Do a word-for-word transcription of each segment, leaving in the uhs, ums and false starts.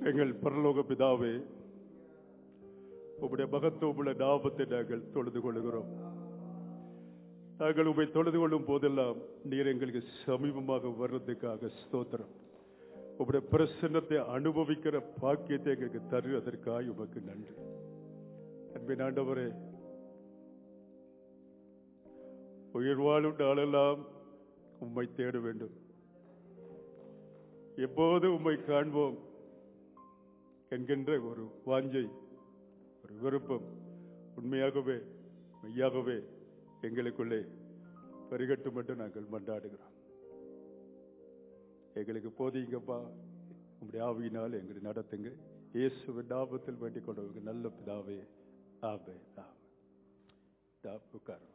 எங்கள் பரலோக பிதாவே, உம்முடைய மகத்துவமுள்ள நாமத்தை நாங்கள் தொழுது கொள்கிறோம். நாங்கள் உம்மை தொழுது கொள்ளும் போதெல்லாம் நீர் எங்களுக்கு சமீபமாக வர்றதுக்காக ஸ்தோத்திரம். உம்முடைய பிரசன்னத்தை அனுபவிக்கிற பாக்கியத்தை எங்களுக்கு தருவதற்காக உமக்கு நன்றி. அன்பின் ஆண்டவரே, உயிர் வாழும் நாளெல்லாம் உம்மை தேட வேண்டும். எப்போது உம்மை காண்போம் என்கின்ற ஒரு வாஞ்சை, ஒரு விருப்பம் உண்மையாகவே மெய்யாகவே எங்களுக்குள்ளே பெருகட்டும் என்று நாங்கள் மன்றாடுகிறோம். எங்களுக்கு போதிங்கப்பா, உங்களுடைய ஆவியினால் எங்களை நடத்துங்க. இயேசுவின் நாமத்தில் வேண்டிக் கொண்டவங்க நல்ல பிதாவே, ஆமே. உட்காரும்.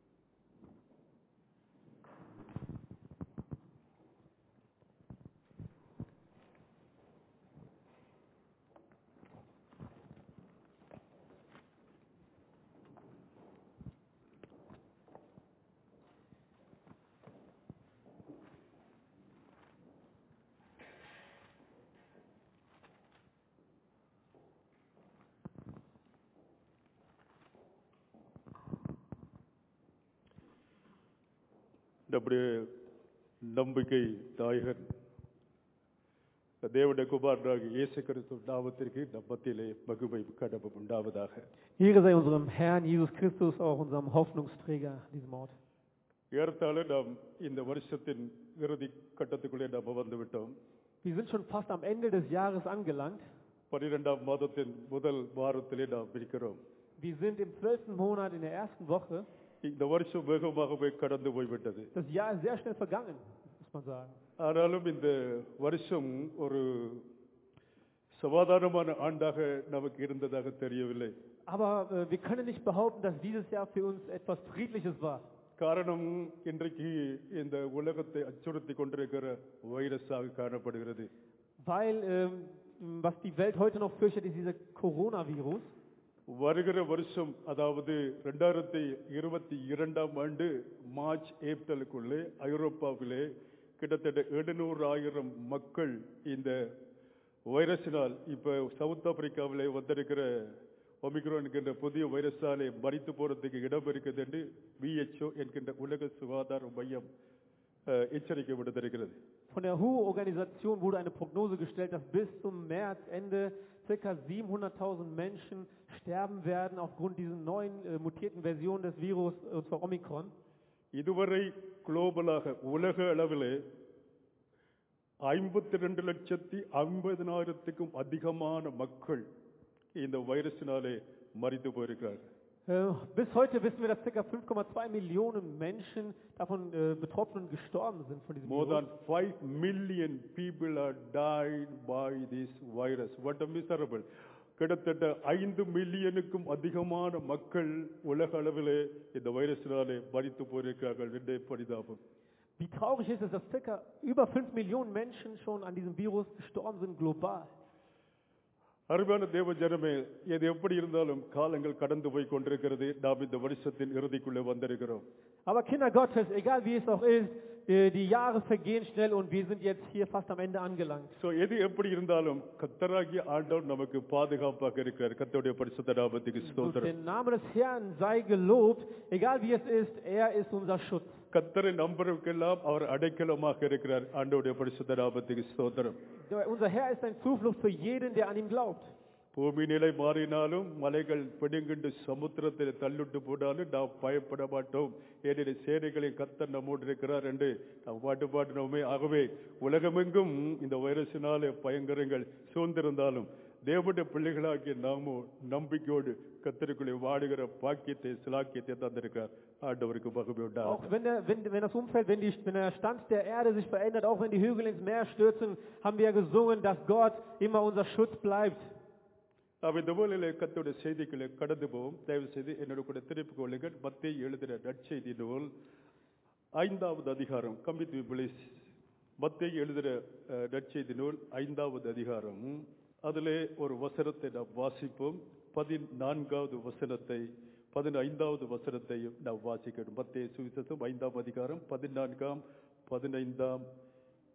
நம்முடைய நம்பிக்கை தாயகன் தேவனுடைய குமாரனாகிய இயேசு கிறிஸ்து நாமத்திற்கு நம் மத்தியிலே மகிமை கடமும் உண்டாவதாக. Ehre sei unserem Herrn Jesus Christus, auch unserem Hoffnungsträger an diesem Ort. ஏறத்தாழ நாம் இந்த வருஷத்தின் இறுதி கட்டத்துக்குள்ளே நாம் வந்துவிட்டோம். Wir sind schon fast am Ende des Jahres angelangt. பன்னிரெண்டாம் மாதத்தின் முதல் வாரத்திலே நாம் இருக்கிறோம். Wir sind im zwölften Monat in der ersten Woche. இந்த வருஷம் வேகமாகவே கடந்து போய்விட்டது. Das Jahr ist sehr schnell vergangen, muss man sagen. ஆனாலும் இந்த வருஷம் ஒரு சமாதானமான ஆண்டாக நமக்கு இருந்ததாக தெரியவில்லை. Aber äh, wir können nicht behaupten, dass dieses Jahr für uns etwas Friedliches war. காரணம் இன்றைக்கு இந்த உலகத்தை அச்சுறுத்தி கொண்டிருக்கிற வைரஸாக காணப்படுகிறது. Weil ähm, was die Welt heute noch fürchtet, ist dieser Coronavirus. வருகிற வருஷம், அதாவது இரண்டாயிரத்தி இருபத்தி இரண்டாம் ஆண்டு மார்ச் ஏப்ரலுக்குள்ளே ஐரோப்பாவிலே கிட்டத்தட்ட எழுநூறு ஆயிரம் மக்கள் இந்த வைரஸினால், இப்ப சவுத் ஆப்பிரிக்காவிலே வந்திருக்கிற ஒமிக்ரான் என்கின்ற புதிய வைரஸாலே மரித்து போறதுக்கு இடம் இருக்குது என்று விஹெச்ஓ என்கின்ற உலக சுகாதார மையம் எச்சரிக்கை விடுத்திருக்கிறது. Von der W H O-Organisation wurde eine Prognose gestellt, dass bis zum März Ende ca. siebenhunderttausend Menschen sterben werden aufgrund dieser neuen äh, mutierten Version des Virus, und zwar Omikron. இதுவரை குளோபலாக உலக அளவிலே ஐம்பத்தி ரெண்டு லட்சத்தி ஐம்பதினாயிரத்துக்கும் அதிகமான மக்கள் இந்த வைரஸினாலே மரித்து போயிருக்கிறார்கள். Äh, bis heute wissen wir, dass ca. fünf Komma zwei Millionen Menschen davon äh, betroffen und gestorben sind von diesem More Virus. than five million people are died by this virus. What a miserable. கிட்டத்தட்ட ஐந்து மில்லியனுக்கும் அதிகமான மக்கள் உலக அளவிலே இந்த வைரஸினாலே மரித்து போயிருக்கிறார்கள் என்று பரிதாபம். Wie traurig ist es, dass ca. über fünf Millionen Menschen schon an diesem Virus gestorben sind global. அருமையான தேவ ஜனமே, எது எப்படி இருந்தாலும் காலங்கள் கடந்து போய் கொண்டிருக்கிறது. நாம் இந்த வருஷத்தின் இறுதிக்குள்ளே வந்திருக்கிறோம். Aber Kinder Gottes, egal wie es auch ist, die Jahre vergehen schnell und wir sind jetzt hier fast am Ende angelangt. So எது எப்படி இருந்தாலும் கர்த்தராகிய ஆண்டவர் நமக்கு பாதுகாப்பாக இருக்கிறார். கர்த்தருடைய பரிசுத்த நாமத்துக்கு ஸ்தோத்திரம். Der Name des Herrn sei gelobt, egal wie es ist, er ist unser Schutz. கர்த்தரை நம்புறவர்க்கெல்லாம் அவர் அடைக்கலமாக இருக்கிறார். ஆண்டவருடைய பரிசுத்த நாமத்துக்கு ஸ்தோத்திரம். Unser Herr ist ein Zuflucht für jeden, der an ihm glaubt. பூமி நிலை மாறினாலும் மலைகள் பிடுங்கிண்டு சமுத்திரத்தில் தள்ளிட்டு போனாலும் நாம் பயப்பட மாட்டோம். ஏனைய சேனைகளை கர்த்தர் நம்மோடு இருக்கிறார் என்று நாம் பாட்டு பாடினோமே. ஆகவே உலகமெங்கும் இந்த வைரஸினாலே பயங்கரங்கள் சூழ்ந்திருந்தாலும் தேவனுடைய பிள்ளைகளாகிய நாமும் நம்பிக்கையோடு கர்த்தருக்குள்ளே வாடுகிற பாக்கியத்தை சிலாக்கியத்தை தந்திருக்கார். ஆண்டவருக்கு மகிமை உண்டாகும். Auch wenn der, wenn, wenn das Umfeld, wenn, die, wenn der Stand der Erde sich verändert, auch wenn die Hügel ins Meer stürzen, haben wir ja gesungen, dass Gott immer unser Schutz bleibt. நாம் இந்த வேளையிலே கர்த்தருடைய செய்திகளை கடந்து போவோம். தயவு செய்து என்னோட கூட திருப்பிக் கொள்ளுங்கள். மத்தேயு எழுதின நற்செய்தி நூல் ஐந்தாவது அதிகாரம். கம்பித் பிளீஸ். மத்தேயு எழுதின நற்செய்தி நூல் ஐந்தாவது அதிகாரம். அதிலே ஒரு வசனத்தை நாம் வாசிப்போம். பதினான்காவது வசனத்தை பதினைந்தாவது வசனத்தையும் நாம் வாசிக்கணும். மத்தேயு சுவிசேஷம் ஐந்தாம் அதிகாரம் பதினான்காம் பதினைந்தாம்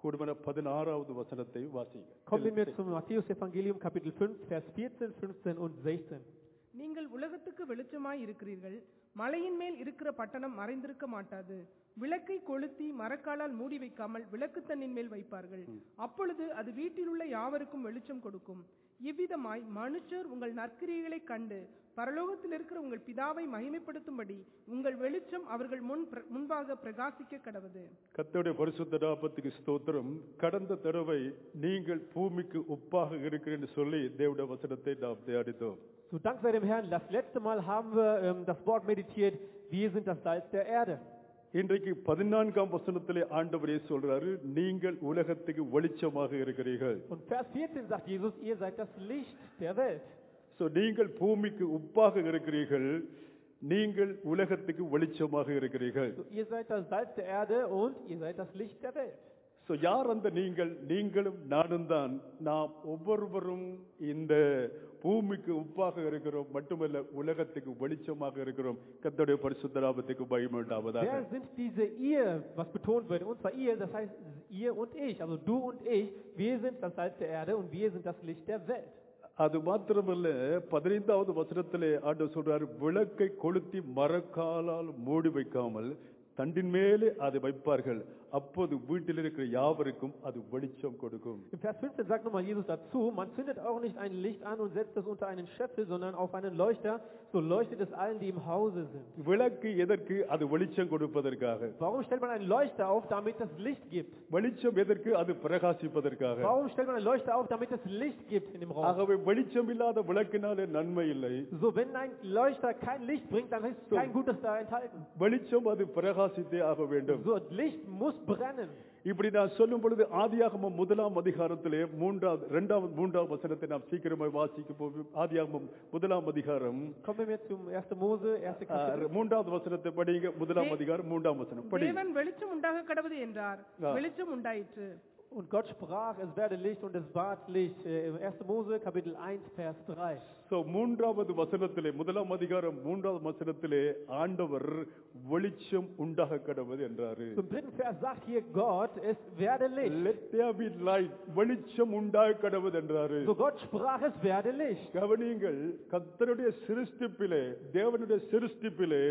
கூடுமான பதினாறாவது வசனத்தை வாசிங்க. Kommen wir zum Matthäus-Evangelium, Kapitel fünf, Vers vierzehn, fünfzehn und sechzehn. நீங்கள் உலகத்துக்கு வெளிச்சமாய் இருக்கிறீர்கள். மலையின் மேல் இருக்கிற பட்டணம் மறைந்திருக்க மாட்டாது. விளக்கை கொளுத்தி மரக்காலால் மூடி வைக்காமல் விளக்கு தண்ணின் மேல் வைப்பார்கள். அப்பொழுது அது வீட்டில் உள்ள யாவருக்கும் வெளிச்சம் கொடுக்கும். இவ்விதமாய் மனுஷர் உங்கள் நற்கிரியைகளை கண்டு பரலோகத்தில் இருக்கிற உங்கள் பிதாவை மகிமைப்படுத்தும்படி உங்கள் வெளிச்சம் அவர்கள் முன் முன்பாக பிரகாசிக்க கடவது. கர்த்தருடைய பரிசுத்த நாமத்துக்கு ஸ்தோத்திரம். கடந்த தடவை நீங்கள் பூமிக்கு உப்பாக இருக்கிறேன்னு சொல்லி தேவனுடைய வசனத்தை நாம் தியானித்தோம். So, Dank sei dem Herrn. Das letzte Mal haben wir ähm, das Wort meditiert. Wir sind das Salz der Erde. இன்றைக்கு பதினான்காம் வசனத்திலே ஆண்டவரே சொல்றாரு, நீங்கள் உலகத்துக்கு வெளிச்சமாக இருக்கிறீர்கள். Und Vers vierzehn sagt Jesus, ihr seid das Licht der Welt. So, நீங்கள் பூமிக்கு உப்பாக இருக்கிறீர்கள், நீங்கள் உலகத்துக்கு வெளிச்சமாக இருக்கிறீர்கள். So, ihr seid das Salz der Erde und ihr seid das Licht der Welt. So, யார் அந்த நீங்கள்? நீங்களும் நானும் தான். நாம் ஒவ்வொருவரும் இந்த பூமிக்கு உப்பாக இருக்கிறோம், மட்டுமல்ல உலகத்துக்கு வெளிச்சமாக இருக்கிறோம். கர்த்தருடைய பரிசுத்த நாமத்துக்கு மகிமை உண்டாவதாக. Wer sind diese ihr, was betont wird? Und zwar ihr, das heißt ihr und ich, also du und ich, wir sind das Salz der Erde und wir sind das Licht der Welt. அது மாத்திரமல்ல, பதினைந்தாவது வசனத்திலே ஆண்டவர் சொல்றாரு, விளக்கை கொளுத்தி மரக்காலால் மூடி வைக்காமல் தண்டின் மேலே அதை வைப்பார்கள், அப்போது வீட்டில் இருக்கிற யாவருக்கும் அது வெளிச்சம் கொடுக்கும். Im Vers fünfzehn sagt nochmal Jesus dazu, man zündet auch nicht ein Licht an und setzt es unter einen Scheffel, sondern auf einen Leuchter, so leuchtet es allen, die im Hause sind. விளக்கு எதற்கு? அது வெளிச்சம் கொடுப்பதற்காக. Warum stellt man einen Leuchter auf, damit es Licht gibt? வெளிச்சம் எதற்கு? அது பிரகாசிப்பதற்காக. Warum stellt man einen Leuchter auf, damit es Licht gibt in dem Raum? ஆகவே வெளிச்சம் இல்லாத விளக்கினாலே நன்மை இல்லை. So, wenn ein Leuchter kein Licht bringt, dann ist kein Gutes da enthalten. வெளிச்சம் அது பிரகாசித்தே ஆக வேண்டும். So, Licht muss brennen. இப்படி நான் சொல்லும் பொழுது ஆதியாகமம் முதலாம் அதிகாரத்திலே மூன்றாவது இரண்டாவது மூன்றாவது வசனத்தை நாம் சீக்கிரமாய் வாசிக்க போவோம். ஆதியாகமம் முதலாம் அதிகாரம் Kommen wir zum ersten Mose, erste Kapitel. மூன்றாவது வசனத்தை படிங்க. முதலாம் அதிகாரம் மூன்றாம் வசனம் படிங்க. தேவன் வெளிச்சம் உண்டாக கடவது என்றார். வெளிச்சம் உண்டாயிற்று. Und Gott sprach, es werde Licht und es ward Licht. erster Mose, Kapitel eins, Vers drei. So, மூன்றாவது வசனத்திலே, முதலாம் அதிகாரம் மூன்றாவது வசனத்திலே ஆண்டவர் வெளிச்சம் உண்டாக கடவது என்றாரு. Zum dritten Vers sagt hier Gott, es werde Licht. Let there be light. வெளிச்சம் உண்டாக கடவது என்றாரு. So Gott sprach, es werde Licht. கவனியுங்கள், கர்த்தருடைய சிருஷ்டிப்பிலே, தேவனுடைய சிருஷ்டிப்பிலே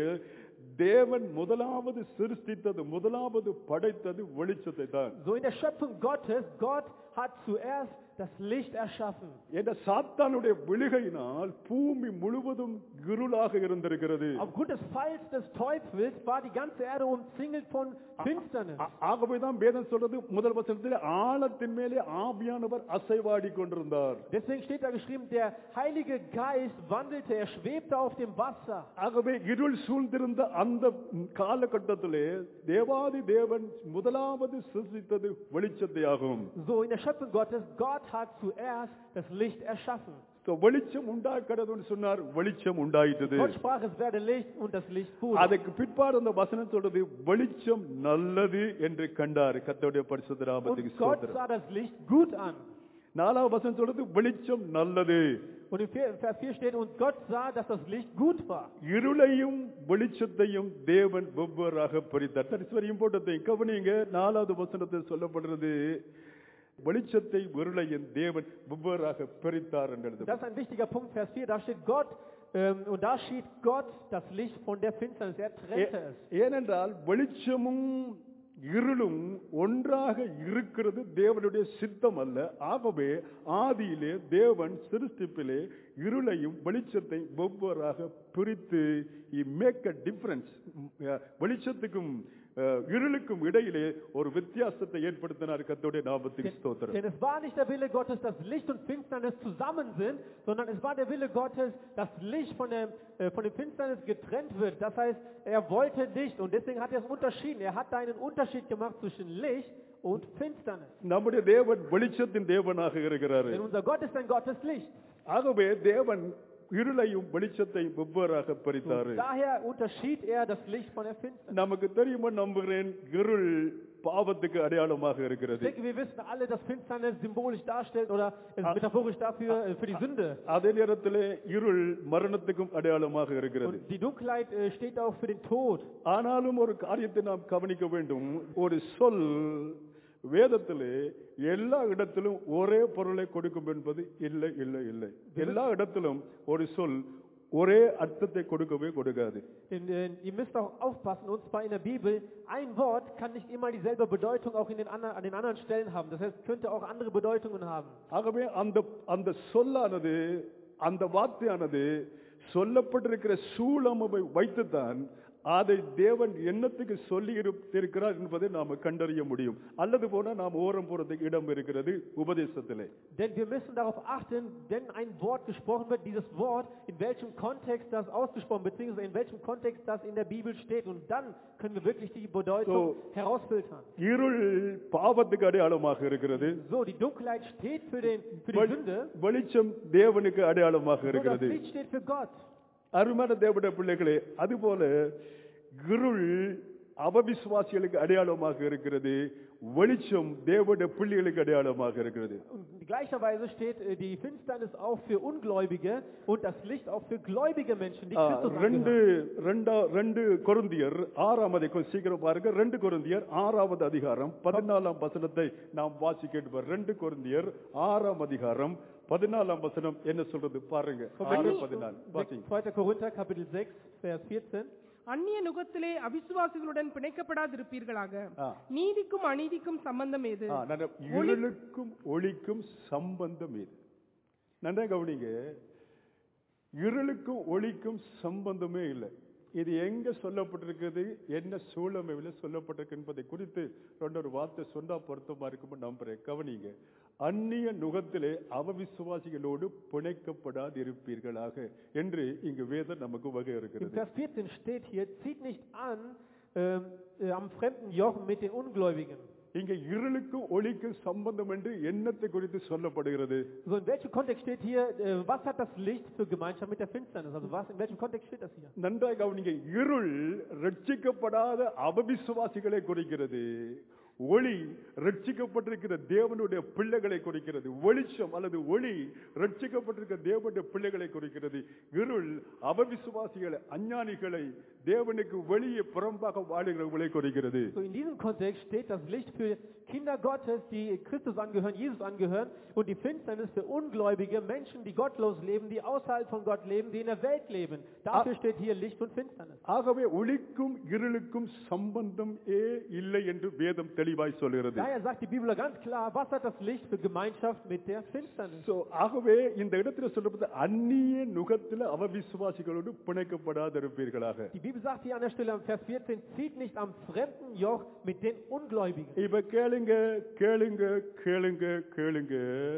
தேவன் முதலாவது சிருஷ்டித்தது, முதலாவது படைத்தது வெளிச்சத்தை தான். So in der Schöpfung Gottes, Gott hat zuerst das Licht erschaffen. இந்த சாத்தானுடைய விழுகையினால் பூமி முழுவதும் இருளாக இருந்திருக்கிறது. Aufgrund des Falls des Teufels war die ganze Erde umzingelt von Finsternis. ஆகவேதான் வேதம் சொல்றது முதல் வசனத்தில் ஆழத்தின் மேலே ஆவியானவர் அசைவாடி கொண்டிருந்தார். Deswegen steht da geschrieben, der Heilige Geist wandelte, er schwebte auf dem Wasser. ஆகவே இருள் சூழ்ந்திருந்த அந்த காலகட்டத்திலே தேவாதி தேவன் முதலாவது சிருஷ்டித்தது வெளிச்சத்தை ஆகும். So in der Schöpfung Gottes, Gott hat zuerst das Licht erschaffen. So, வெளிச்சம் உண்டாகிறது சொன்னார், வெளிச்சம் உண்டாயிட்டது. Gott sprach, es werde Licht und das Licht wurde. அதுக்கு பிற்பாடு அந்த வசனம் சொல்றது வெளிச்சம் நல்லது என்று கண்டார். கர்த்தருடைய பரிசுத்த நாமத்துக்கு Und Gott ஸ்தோத்திரம். sah das Licht gut an. நாலாவது வசனம் சொல்றது வெளிச்சம் நல்லது. Und in Vers vier steht, und Gott sah, dass das Licht gut war. இருளையும் வெளிச்சத்தையும் தேவன் வெவ்வேறாக பிரித்தார். That is very important thing. கவனிங்க, நாலாவது வசனத்தில் சொல்லப்படுறது வெளிச்சத்தை இருளையும் தேவன் வெவ்வேறாக பிரித்தார் என்றது. Das ist ein wichtiger Punkt, Vers vier, da steht Gott, ähm, und da schied Gott das Licht von der Finsternis, er trennte es. ஏனென்றால் வெளிச்சமும் இருளும் ஒன்றாக இருக்கிறது தேவனுடைய சித்தம் அல்ல. ஆகவே ஆதியிலே தேவன் சிருஷ்டிப்பிலே இருளையும் வெளிச்சத்தை வெவ்வேறாக பிரித்து he make a difference. வெளிச்சத்துக்கும் இருளுக்கும் இடையிலே ஒரு வித்தியாசத்தை ஏற்படுத்தினார். கர்த்தருடைய நாமத்துக்கு ஸ்தோத்திரம். Denn es war nicht der Wille Gottes, dass Licht und Finsternis zusammen sind, sondern es war der Wille Gottes, dass Licht von dem, äh, von dem Finsternis getrennt wird. Das heißt, er wollte Licht und deswegen hat er es unterschieden. Er hat da einen Unterschied gemacht zwischen Licht und Finsternis. நம்முடைய தேவன் வெளிச்சத்தின் தேவனாக இருக்கிறார். Denn unser Gott ist ein Gott des Lichts. ஆகவே தேவன் இருளையும் வெளிச்சத்தை வெவ்வேறாக பிரித்தார். Daher unterschied er das Licht von der Finsternis. நமக்கு தெரியுமா நம்புகிறேன், இருள் பாவத்துக்கு அடையாளமாக இருக்கிறது. Ich denke, wir wissen alle, dass Finsternis symbolisch darstellt oder metaphorisch dafür äh, für die Sünde. அதே நேரத்திலே இருள் மரணத்துக்கும் அடையாளமாக இருக்கிறது. Und die Dunkelheit äh, steht auch für den Tod. ஆனாலும் ஒரு காரியத்தை நாம் கவனிக்க வேண்டும். ஒரு சொல் வேதத்திலே எல்லா இடத்திலும் ஒரே பொருளை கொடுக்கும் என்பது இல்லை இல்லை இல்லை. எல்லா இடத்திலும் ஒரு சொல் ஒரே அர்த்தத்தை கொடுக்கவே கொடுக்காது. In, in, ihr müsst auch aufpassen, und zwar in der Bibel, ein Wort kann nicht immer dieselbe Bedeutung auch in den anderen, an den anderen Stellen haben. Das heißt, könnte auch andere Bedeutungen haben. ஆகவே அந்த அந்த சொல்லானது, அந்த வார்த்தையானது சொல்லப்பட்டிருக்கிற சூழமை வைத்துத்தான் அதை தேவன் என்னத்துக்கு சொல்லி இருக்கிறார் என்பதை நாம் கண்டறிய முடியும். அல்லது போனா நாம் ஓரம் போறதுக்கு இடம் இருக்கிறது உபதேசத்திலே. Denn wir müssen darauf achten, wenn ein Wort gesprochen wird, dieses Wort, in welchem Kontext das ausgesprochen, beziehungsweise in welchem Kontext das in der Bibel steht. Und dann können wir wirklich die Bedeutung so, herausfiltern. இருள் பாவத்துக்கு அடையாளமாக இருக்கிறது. So, die Dunkelheit steht für, den, für die Sünde. வெளிச்சம் தேவனுக்கு அடையாளமாக இருக்கிறது. So, das Licht steht für Gott. அருமையான தேவனுடைய பிள்ளைகளே, அதுபோல இருள் அவவிசுவாசிகளுக்கு அடையாளமாக இருக்கிறது, வெளிச்சம் தேவனுடைய பிள்ளைகளுக்கு அடையாளமாக இருக்கிறது. Gleicherweise steht die Finsternis auch für Ungläubige und das Licht auch für gläubige Menschen, die Christus ரெண்டு ரெண்டா ரெண்டு கொரிந்தியர் ஆறாம் அதிகாரம், சீக்கிரம் பாருங்க, ரெண்டு கொரிந்தியர் ஆறாவது அதிகாரம் பதினாலாம் வசனத்தை நாம் வாசிக்க. ரெண்டு கொரிந்தியர் ஆறாம் அதிகாரம் பதினாலாம் வசனம் என்ன சொல்றது பாருங்க. zweiter Korinther Kapitel sechs Vers vierzehn. அந்நிய நுகத்திலே அவிசுவாசிகளுடன் பிணைக்கப்படாதிருப்பீர்களாக. நீதிக்கும் அநீதிக்கும் சம்பந்தம் ஏது? இருளுக்கும் ஒளிக்கும் சம்பந்தம் ஏது? நன்றா கவனிங்க, இருளுக்கும் ஒளிக்கும் சம்பந்தமே இல்லை. இது எங்க சொல்லப்பட்டிருக்கிறது, என்ன சூழமையில் சொல்லப்பட்டிருக்கு என்பதை குறித்து ரெண்டொரு வார்த்தை சொன்னா பொருத்தமா இருக்கும் நம்புறேன். கவனிங்க, அந்நிய நுகத்திலே அவவிசுவாசிகளோடு பிணைக்கப்படாது இருப்பீர்களாக என்று இங்கு வேதம் நமக்கு வகை இருக்கிறது. Vers vierzehn steht hier, zieht nicht an ähm, äh, am fremden Joch mit den Ungläubigen. இங்க இருளுக்கு ஒளிக்கு சம்பந்தம் என்று என்னத்தை குறித்து சொல்லப்படுகிறது? So, in welchem Kontext steht hier, äh, was hat das Licht für Gemeinschaft mit der Finsternis? Also was, in welchem Kontext steht das hier? நன்றாக கவனிங்க, இருள் ரட்சிக்கப்படாத அவவிசுவாசிகளை குறிக்கிறது, ஒளி ரட்சிக்கப்பட்டிருக்கிற தேவனுடைய பிள்ளைகளை குறிக்கிறது. வெளிச்சம் அல்லது ஒளி ரட்சிக்கப்பட்டிருக்கிற தேவனுடைய பிள்ளைகளை குறிக்கிறது. இருள் அவவிசுவாசிகளை, அஞ்ஞானிகளை, தேவனுக்கு வெளியே புறம்பாக வாழுகிறவர்களை குறிக்கிறது. So, in diesem Kontext steht das Licht für Kinder Gottes, die Christus angehören, Jesus angehören, und die Finsternis für ungläubige Menschen, die gottlos leben, die außerhalb von Gott leben, die in der Welt leben. Dafür steht hier Licht und Finsternis. ஆகவே ஒளிக்கும் இருளுக்கும் சம்பந்தம் ஏ இல்லை என்று வேதம் தெளிவாய் சொல்கிறது. Daher sagt die Bibel ganz klar, was hat das Licht für Gemeinschaft mit der Finsternis? So, ஆகவே இந்த இடத்துல சொல்லப்பட்ட அந்நிய நுகத்தில அவவிசுவாசிகளோடு பிணைக்கப்படாதிருப்பீர்களாக. Die Bibel sagt hier an der Stelle am Vers vierzehn, zieht nicht am fremden Joch mit den Ungläubigen. இப்ப கேளுங்க கேளுங்க கேளுங்க கேளுங்க,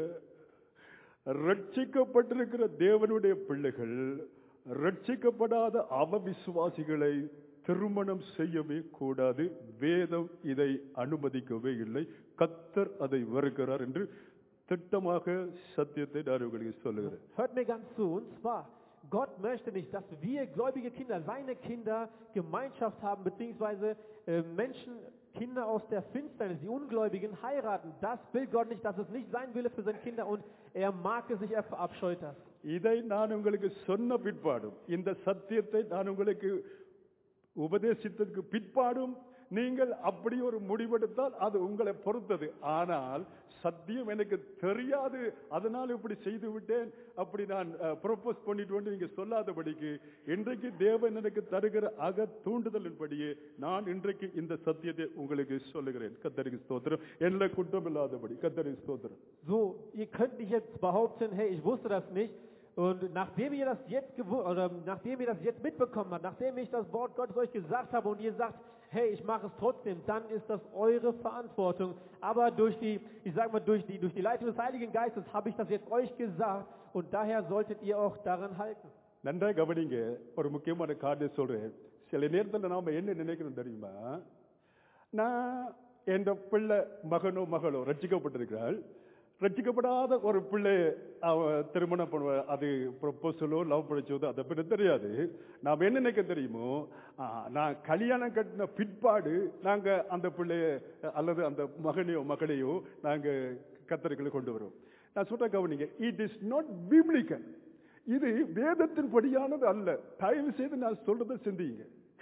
ரட்சிக்கப்பட்டிருக்கிற தேவனுடைய பிள்ளைகள் ரட்சிக்கப்படாத அவவிசுவாசிகளை திருமணம் செய்யவே கூடாது. வேதம் இதை அனுமதிக்கவே இல்லை. கர்த்தர் அதை வெறுக்கிறார் என்று திட்டமாக சத்தியத்தை நான் உங்களுக்கு சொல்லுகிறேன். Hört mir ganz zu, und zwar Gott möchte nicht, dass wir gläubige Kinder, seine Kinder, Gemeinschaft haben, beziehungsweise äh, Menschen, Kinder aus der Finsternis, die Ungläubigen heiraten. Das will Gott nicht, das ist nicht sein Wille für seine Kinder, und er mag es nicht, er verabscheut das. இதை நான் உங்களுக்கு சொன்ன பிற்பாடும், இந்த சத்தியத்தை நான் உங்களுக்கு உபதேசித்ததுக்கு பிற்பாடும் நீங்கள் அப்படி ஒரு முடிவெடுத்தால் அது உங்களை பொறுத்தது. ஆனால் சத்தியம் எனக்கு தெரியாது, அதனால் இப்படி செய்து விட்டேன், அப்படி நான் ப்ரொபோஸ் பண்ணிட்டு வந்து நீங்க சொல்லாதபடிக்கு இன்றைக்கு தேவன் எனக்கு தருகிற அக தூண்டுதலின்படியே நான் இன்றைக்கு இந்த சத்தியத்தை உங்களுக்கு சொல்லுகிறேன். கர்த்தருக்கு ஸ்தோத்திரம். என்ன குற்றம் இல்லாதபடி கர்த்தருக்கு ஸ்தோத்திரம். So, ihr könnt nicht jetzt behaupten, hey, ich wusste das nicht. Und nachdem ihr das jetzt oder nachdem ihr das jetzt mitbekommen habt, nachdem ich das Wort Gottes euch gesagt habe und ihr sagt, hey, ich mache es trotzdem, dann ist das eure Verantwortung. Aber durch die, ich sag mal, durch die, durch die Leitung des Heiligen Geistes habe ich das jetzt euch gesagt, und daher solltet ihr auch daran halten. நன்றா கவனிங்க, ஒரு முக்கியமான காரியம் சொல்றேன். சில நேரத்தில் நாம என்ன நினைக்கிறோம் தெரியுமா, நான் என் பிள்ளை மகனோ மகளோ ரட்சிக்கப்பட்டிருக்கிறாள், ரட்சிக்கப்படாத ஒரு பிள்ளை திருமணம் பண்ணுவ, அது ப்ரொபோசலோ லவ் படிச்சதோ அதை பற்றி தெரியாது. நாம் என்ன நினைக்க தெரியுமோ, நான் கல்யாணம் கட்டின பிற்பாடு நாங்க அந்த பிள்ளைய அல்லது அந்த மகனையோ மகளையோ நாங்க கர்த்தருக்குள்ள கொண்டு வரோம். நான் சொல்ற கவனிங்க, இட் இஸ் நாட் பிப்ளிக்கல். இது வேதத்தின் படியானது அல்ல. தயவு செய்து நான் சொல்றதை சிந்திங்க.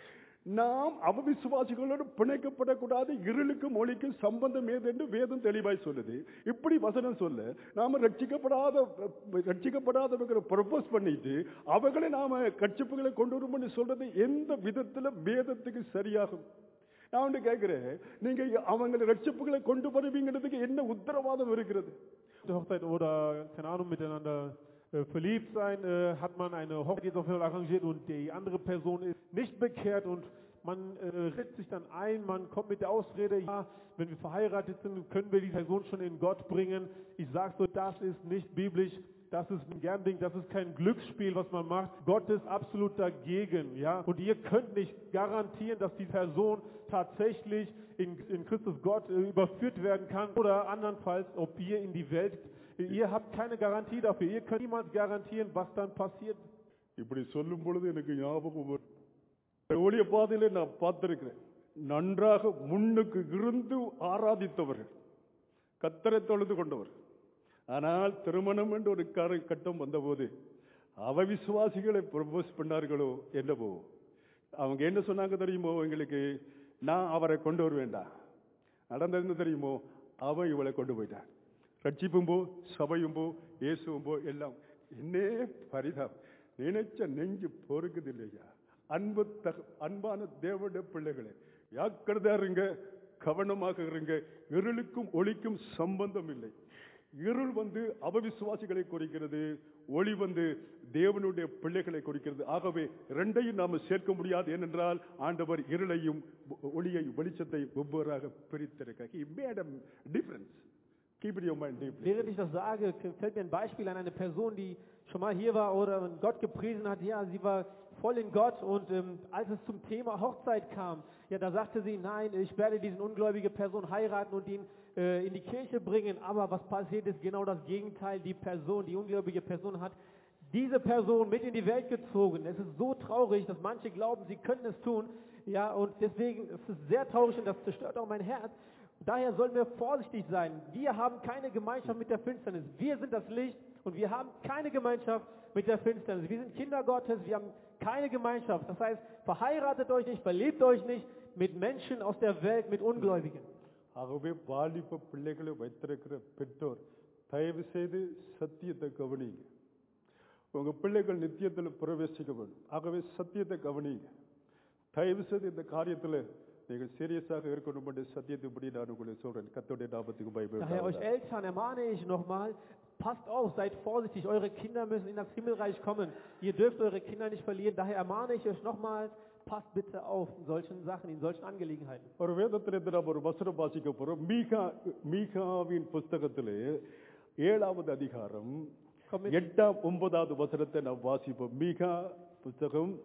நாம் அவவிசுவாசிகளோடு பிணைக்கப்படக்கூடாது, இருளுக்கும் ஒளிக்கும் சம்பந்தம் ஏது என்று வேதம் தெளிவாய் சொல்லுது. இப்படி வசனம் சொல்ல நாம ரட்சிக்கப்படாத ரட்சிக்கப்படாதவர்களை ப்ரொபோஸ் பண்ணிட்டு அவர்களை நாம கட்சிப்புகளை கொண்டு வரும்னு சொல்றது எந்த விதத்துல வேதத்துக்கு சரியாகும்? நான் வந்து கேட்கிறேன், நீங்க அவங்களை ரட்சிப்புகளை கொண்டு வருவீங்கிறதுக்கு என்ன உத்தரவாதம் இருக்கிறது? Hochzeit oder, keine Ahnung, miteinander äh, verliebt sein, äh, hat man eine Hochzeit jetzt auf jeden Fall arrangiert und die andere Person ist nicht bekehrt und man äh, redet sich dann ein, man kommt mit der Ausrede, ja, wenn wir verheiratet sind, können wir die Person schon in Gott bringen. Ich sage so, das ist nicht biblisch, das ist ein Gernding, das ist kein Glücksspiel, was man macht. Gott ist absolut dagegen, ja. Und ihr könnt nicht garantieren, dass die Person tatsächlich in, in Christus Gott äh, überführt werden kann oder andernfalls, ob ihr in die Welt, ihr habt keine Garantie dafür, ihr könnt niemals garantieren, was dann passiert. இப்படி சொல்லும் பொழுது எனக்கு ஞாபகம் வரும். ஒளிய பாதையில நான் பார்த்திருக்கிறேன். நன்றாக முன்னுக்கு இருந்து ஆராதித்தவர்கள், கத்தரை தொழுது கொண்டவர். ஆனால் திருமணம் என்று ஒரு கட்டம் வந்தபோது அவ விசுவாசிகளை ப்ரொபோஸ் பண்ணார்களோ என்னவோ, அவங்க என்ன சொன்னாங்க தெரியுமோ, எங்களுக்கு நான் அவரை கொண்டு வருவேண்டா. நடந்தது தெரியுமோ, அவன் இவளை கொண்டு போயிட்டான். ரட்சிப்பும் போ, சபையும் போ, இயேசுவும் போ, எல்லாம் என்னே பரிதாபம். நினைச்ச நெஞ்சு பொறுக்குது இல்லையா? அன்பு தக அன்பான தேவனுடைய பிள்ளைகளே, யாக்கிரதா இருங்க, கவனமாக இருங்க. இருளுக்கும் ஒளிக்கும் சம்பந்தம் இல்லை. இருள் வந்து அவவிசுவாசிகளை குறிக்கிறது, ஒளி வந்து தேவனுடைய பிள்ளைகளை குறிக்கிறது. ஆகவே ரெண்டையும் நாம சேர்க்க முடியாது. ஏனென்றால் ஆண்டவர் இருளையும் ஒளியை வெளிச்சத்தை வெவ்வேறாக பிரித்திருக்க. He made a difference. Keep it in your mind deeply. Während ich das sage, fällt mir ein Beispiel an eine Person, die schon mal hier war oder Gott gepriesen hat. Ja, sie war voll in Gott und ähm, als es zum Thema Hochzeit kam, ja, da sagte sie, nein, ich werde diesen ungläubige Person heiraten und ihn äh, in die Kirche bringen. Aber was passiert ist genau das Gegenteil. Die Person, die ungläubige Person hat diese Person mit in die Welt gezogen. Es ist so traurig, dass manche glauben, sie könnten es tun. Ja, und deswegen ist es sehr traurig und das zerstört auch mein Herz. Daher sollen wir vorsichtig sein. Wir haben keine Gemeinschaft mit der Finsternis. Wir sind das Licht und wir haben keine Gemeinschaft mit der Finsternis. Wir sind Kinder Gottes, wir haben keine Gemeinschaft. Das heißt, verheiratet euch nicht, verlebt euch nicht mit Menschen aus der Welt, mit Ungläubigen. ஆகவே வாலிப பிள்ளைகளை வைத்திருக்கிற பெற்றோர் தயவு செய்து சத்தியத்தை கவனிங்க. உங்க பிள்ளைகள் நித்தியத்தில் பிரவேசிக்க வேண்டும். ஆகவே சத்தியத்தை கவனிங்க. தயவு செய்து இந்த காரியத்தில் நீங்கள் சீரியஸாக இருக்கணும் என்று சத்தியத்தைப்படி நான் உங்களுக்கு சொல்றேன். கர்த்தருடைய நாமத்துக்கு பயப்படாதீங்க. Daher euch Eltern ermahne ich nochmal, passt auf, seid vorsichtig, eure Kinder müssen in das Himmelreich kommen. Ihr dürft eure Kinder nicht verlieren. Daher ermahne ich euch nochmal, passt bitte auf in solchen Sachen, in solchen Angelegenheiten. ஒரு வேதத்திலிருந்து நாம் ஒரு வசனம் வாசிக்க போறோம். மீகா மீகாவின் புஸ்தகத்திலே ஏழாவது அதிகாரம் எட்டாம் ஒன்பதாவது வசனத்தை நாம் வாசிப்போம். மீகா புஸ்தகம்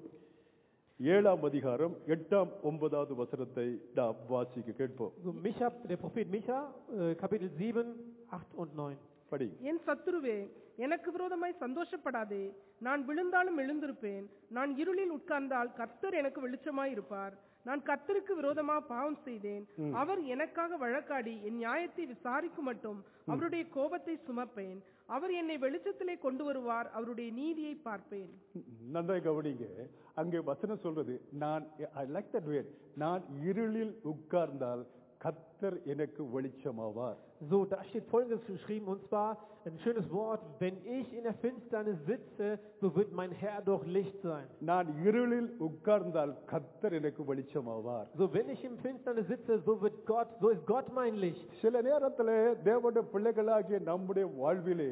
ஏழாம் அதிகாரம் எட்டாம் ஒன்பதாவது வசனத்தை நாம் வாசிக்க கேட்போம். So, Micha, der Prophet Micha, äh, Kapitel sieben, acht und neun. படி. என் சத்துருவே, எனக்கு விரோதமாய் சந்தோஷப்படாதே. நான் விழுந்தாலும் எழுந்திருப்பேன். நான் இருளில் உட்கார்ந்தால் கர்த்தர் எனக்கு வெளிச்சமாய் இருப்பார். நான் கர்த்தருக்கு விரோதமா பாவம் செய்தேன். அவர் எனக்காக வழக்காடி என் நியாயத்தை விசாரிக்கும் மட்டும் அவருடைய கோபத்தை சுமப்பேன். அவர் என்னை வெளிச்சத்திலே கொண்டு வருவார். அவருடைய நீதியை பார்ப்பேன். நன்றாக கவனிங்க. அங்கே வசனம் சொல்றது, நான் I like that word. நான் இருளில் உட்கார்ந்தால் கர்த்தர் எனக்கு வெளிச்சமாவார். So, da steht Folgendes geschrieben, und zwar ein schönes Wort: Wenn ich in der Finsternis sitze, so wird mein Herr doch Licht sein. நான் இருளில் உட்கார்ந்தால் கர்த்தர் எனக்கு வெளிச்சமாவார். So, wenn ich im Finsternis sitze, so wird Gott, so ist Gott mein Licht. சில நேரத்தில் தேவனுடைய பிள்ளைகளாகிய நம்முடைய வாழ்விலே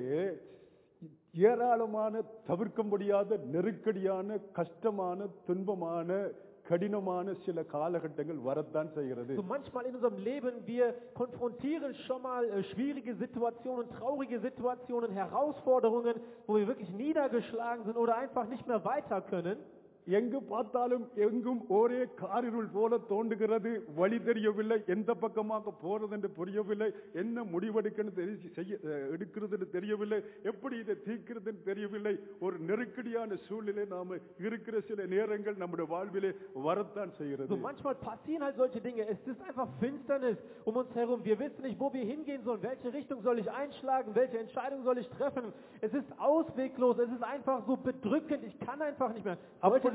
ஏராளமான தவிர்க்க முடியாத நெருக்கடியான கஷ்டமான துன்பமான கடினமான சில காலகட்டங்கள் வரத்தான் செய்கிறது. So manchmal in unserem Leben, wir konfrontieren schon mal äh, schwierige Situationen, traurige Situationen, Herausforderungen, wo wir wirklich niedergeschlagen sind oder einfach nicht mehr weiter können. எங்கு பார்த்தாலும் எங்கும் ஒரே காரிருள் போல தோன்றுகிறது. வழி தெரியவில்லை, எந்த பக்கமாக போறது என்று புரியவில்லை, என்ன முடிவெடுக்கிறது செய்ய எடுக்கிறது தெரியவில்லை, எப்படி இதை தீர்க்கிறது தெரியவில்லை. ஒரு நெருக்கடியான சூழ்நிலை நாம இருக்கிற சில நேரங்கள் நம்முடைய வாழ்விலே வரத்தான் செய்கிறது. So manchmal passieren halt solche Dinge. Es ist einfach Finsternis um uns herum. Wir wissen nicht, wo wir hingehen sollen. Welche Richtung soll ich einschlagen? Welche Entscheidung soll ich treffen? Es ist ausweglos. Es ist einfach so bedrückend. Ich kann einfach nicht mehr. Solche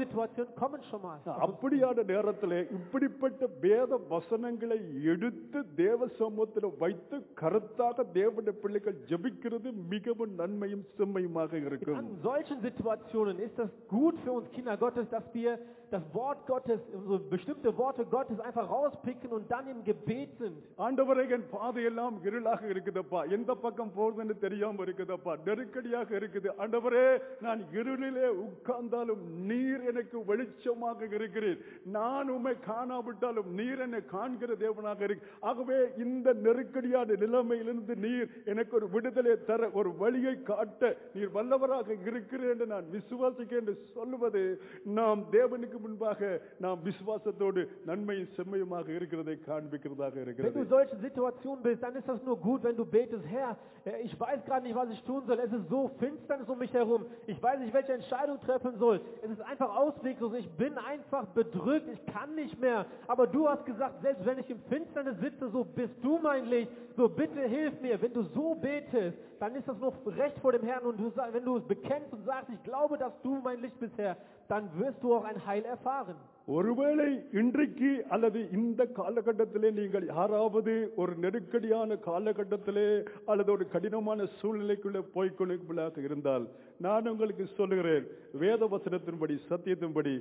Situationen kommen schon mal. அப்படியான நேரத்திலே இப்படிப்பட்ட வேத வசனங்களை எடுத்து தேவ சமூகத்தில் வைத்து கருத்தாக தேவனுடைய பிள்ளைகள் ஜெபிக்கிறது மிகவும் நன்மையும் செம்மையுமாக இருக்கும். In solchen Situationen ist es gut für uns Kinder Gottes, dass wir das Wort Gottes, so bestimmte Worte Gottes einfach rauspicken und dann im Gebet sind. ஆண்டவரே, என் பாதையெல்லாம் இருளாக இருக்குதப்பா, எந்த பக்கம் போறதுன்னு தெரியாம இருக்குதப்பா, நெருக்கடியாக இருக்குது. ஆண்டவரே, நான் இருளிலே உட்கார்ந்தாலும் நீர் எனக்கு வெளிச்சமாக இருக்கிறீர். நான் உம்மை காணாவிட்டாலும் நீர் என்னை காண்கிற தேவனாக இருக்கு. ஆகவே இந்த நெருக்கடியான நிலைமையிலிருந்து நீர் எனக்கு ஒரு விடுதலை தர, ஒரு வழியை காட்ட நீர் வல்லவராக இருக்கிறேன் என்று நான் விசுவாசிக்கிறேன் என்று சொல்லுவது நாம் தேவனுக்கு முன்பாக நாம் விசுவாசத்தோடு நன்மையும் செம்மையுமாக இருக்கிறதை காண்பிக்கிறதாக Wenn இருக்கிறது. du in solchen Situationen bist, dann ist das nur gut, wenn du betest, Herr, äh, ich weiß gerade nicht, was ich tun soll. Es ist so Finsternis um mich herum. Ich weiß nicht, welche Entscheidung treffen soll. Es ist einfach ausweglos. Ich bin einfach bedrückt. Ich kann nicht mehr. Aber du hast gesagt, selbst wenn ich im Finsternis sitze, so bist du mein Licht. So bitte hilf mir. Wenn du so betest, dann ist das noch recht vor dem Herrn. Und du, wenn du es bekennst und sagst, ich glaube, dass du mein Licht bist, Herr, dann wirst du auch ein Heil erfahren. ஒருவேளை இன்றைக்கு அல்லது இந்த காலகட்டத்திலே நீங்கள் யாராவது ஒரு நெருக்கடியான காலகட்டத்திலே அல்லது ஒரு கடினமான சூழ்நிலைக்குள்ளே போய்கொள்ளும்படியாக இருந்தால் நான் உங்களுக்கு சொல்லுகிறேன், வேத வசனத்தின்படி சத்தியத்தின்படி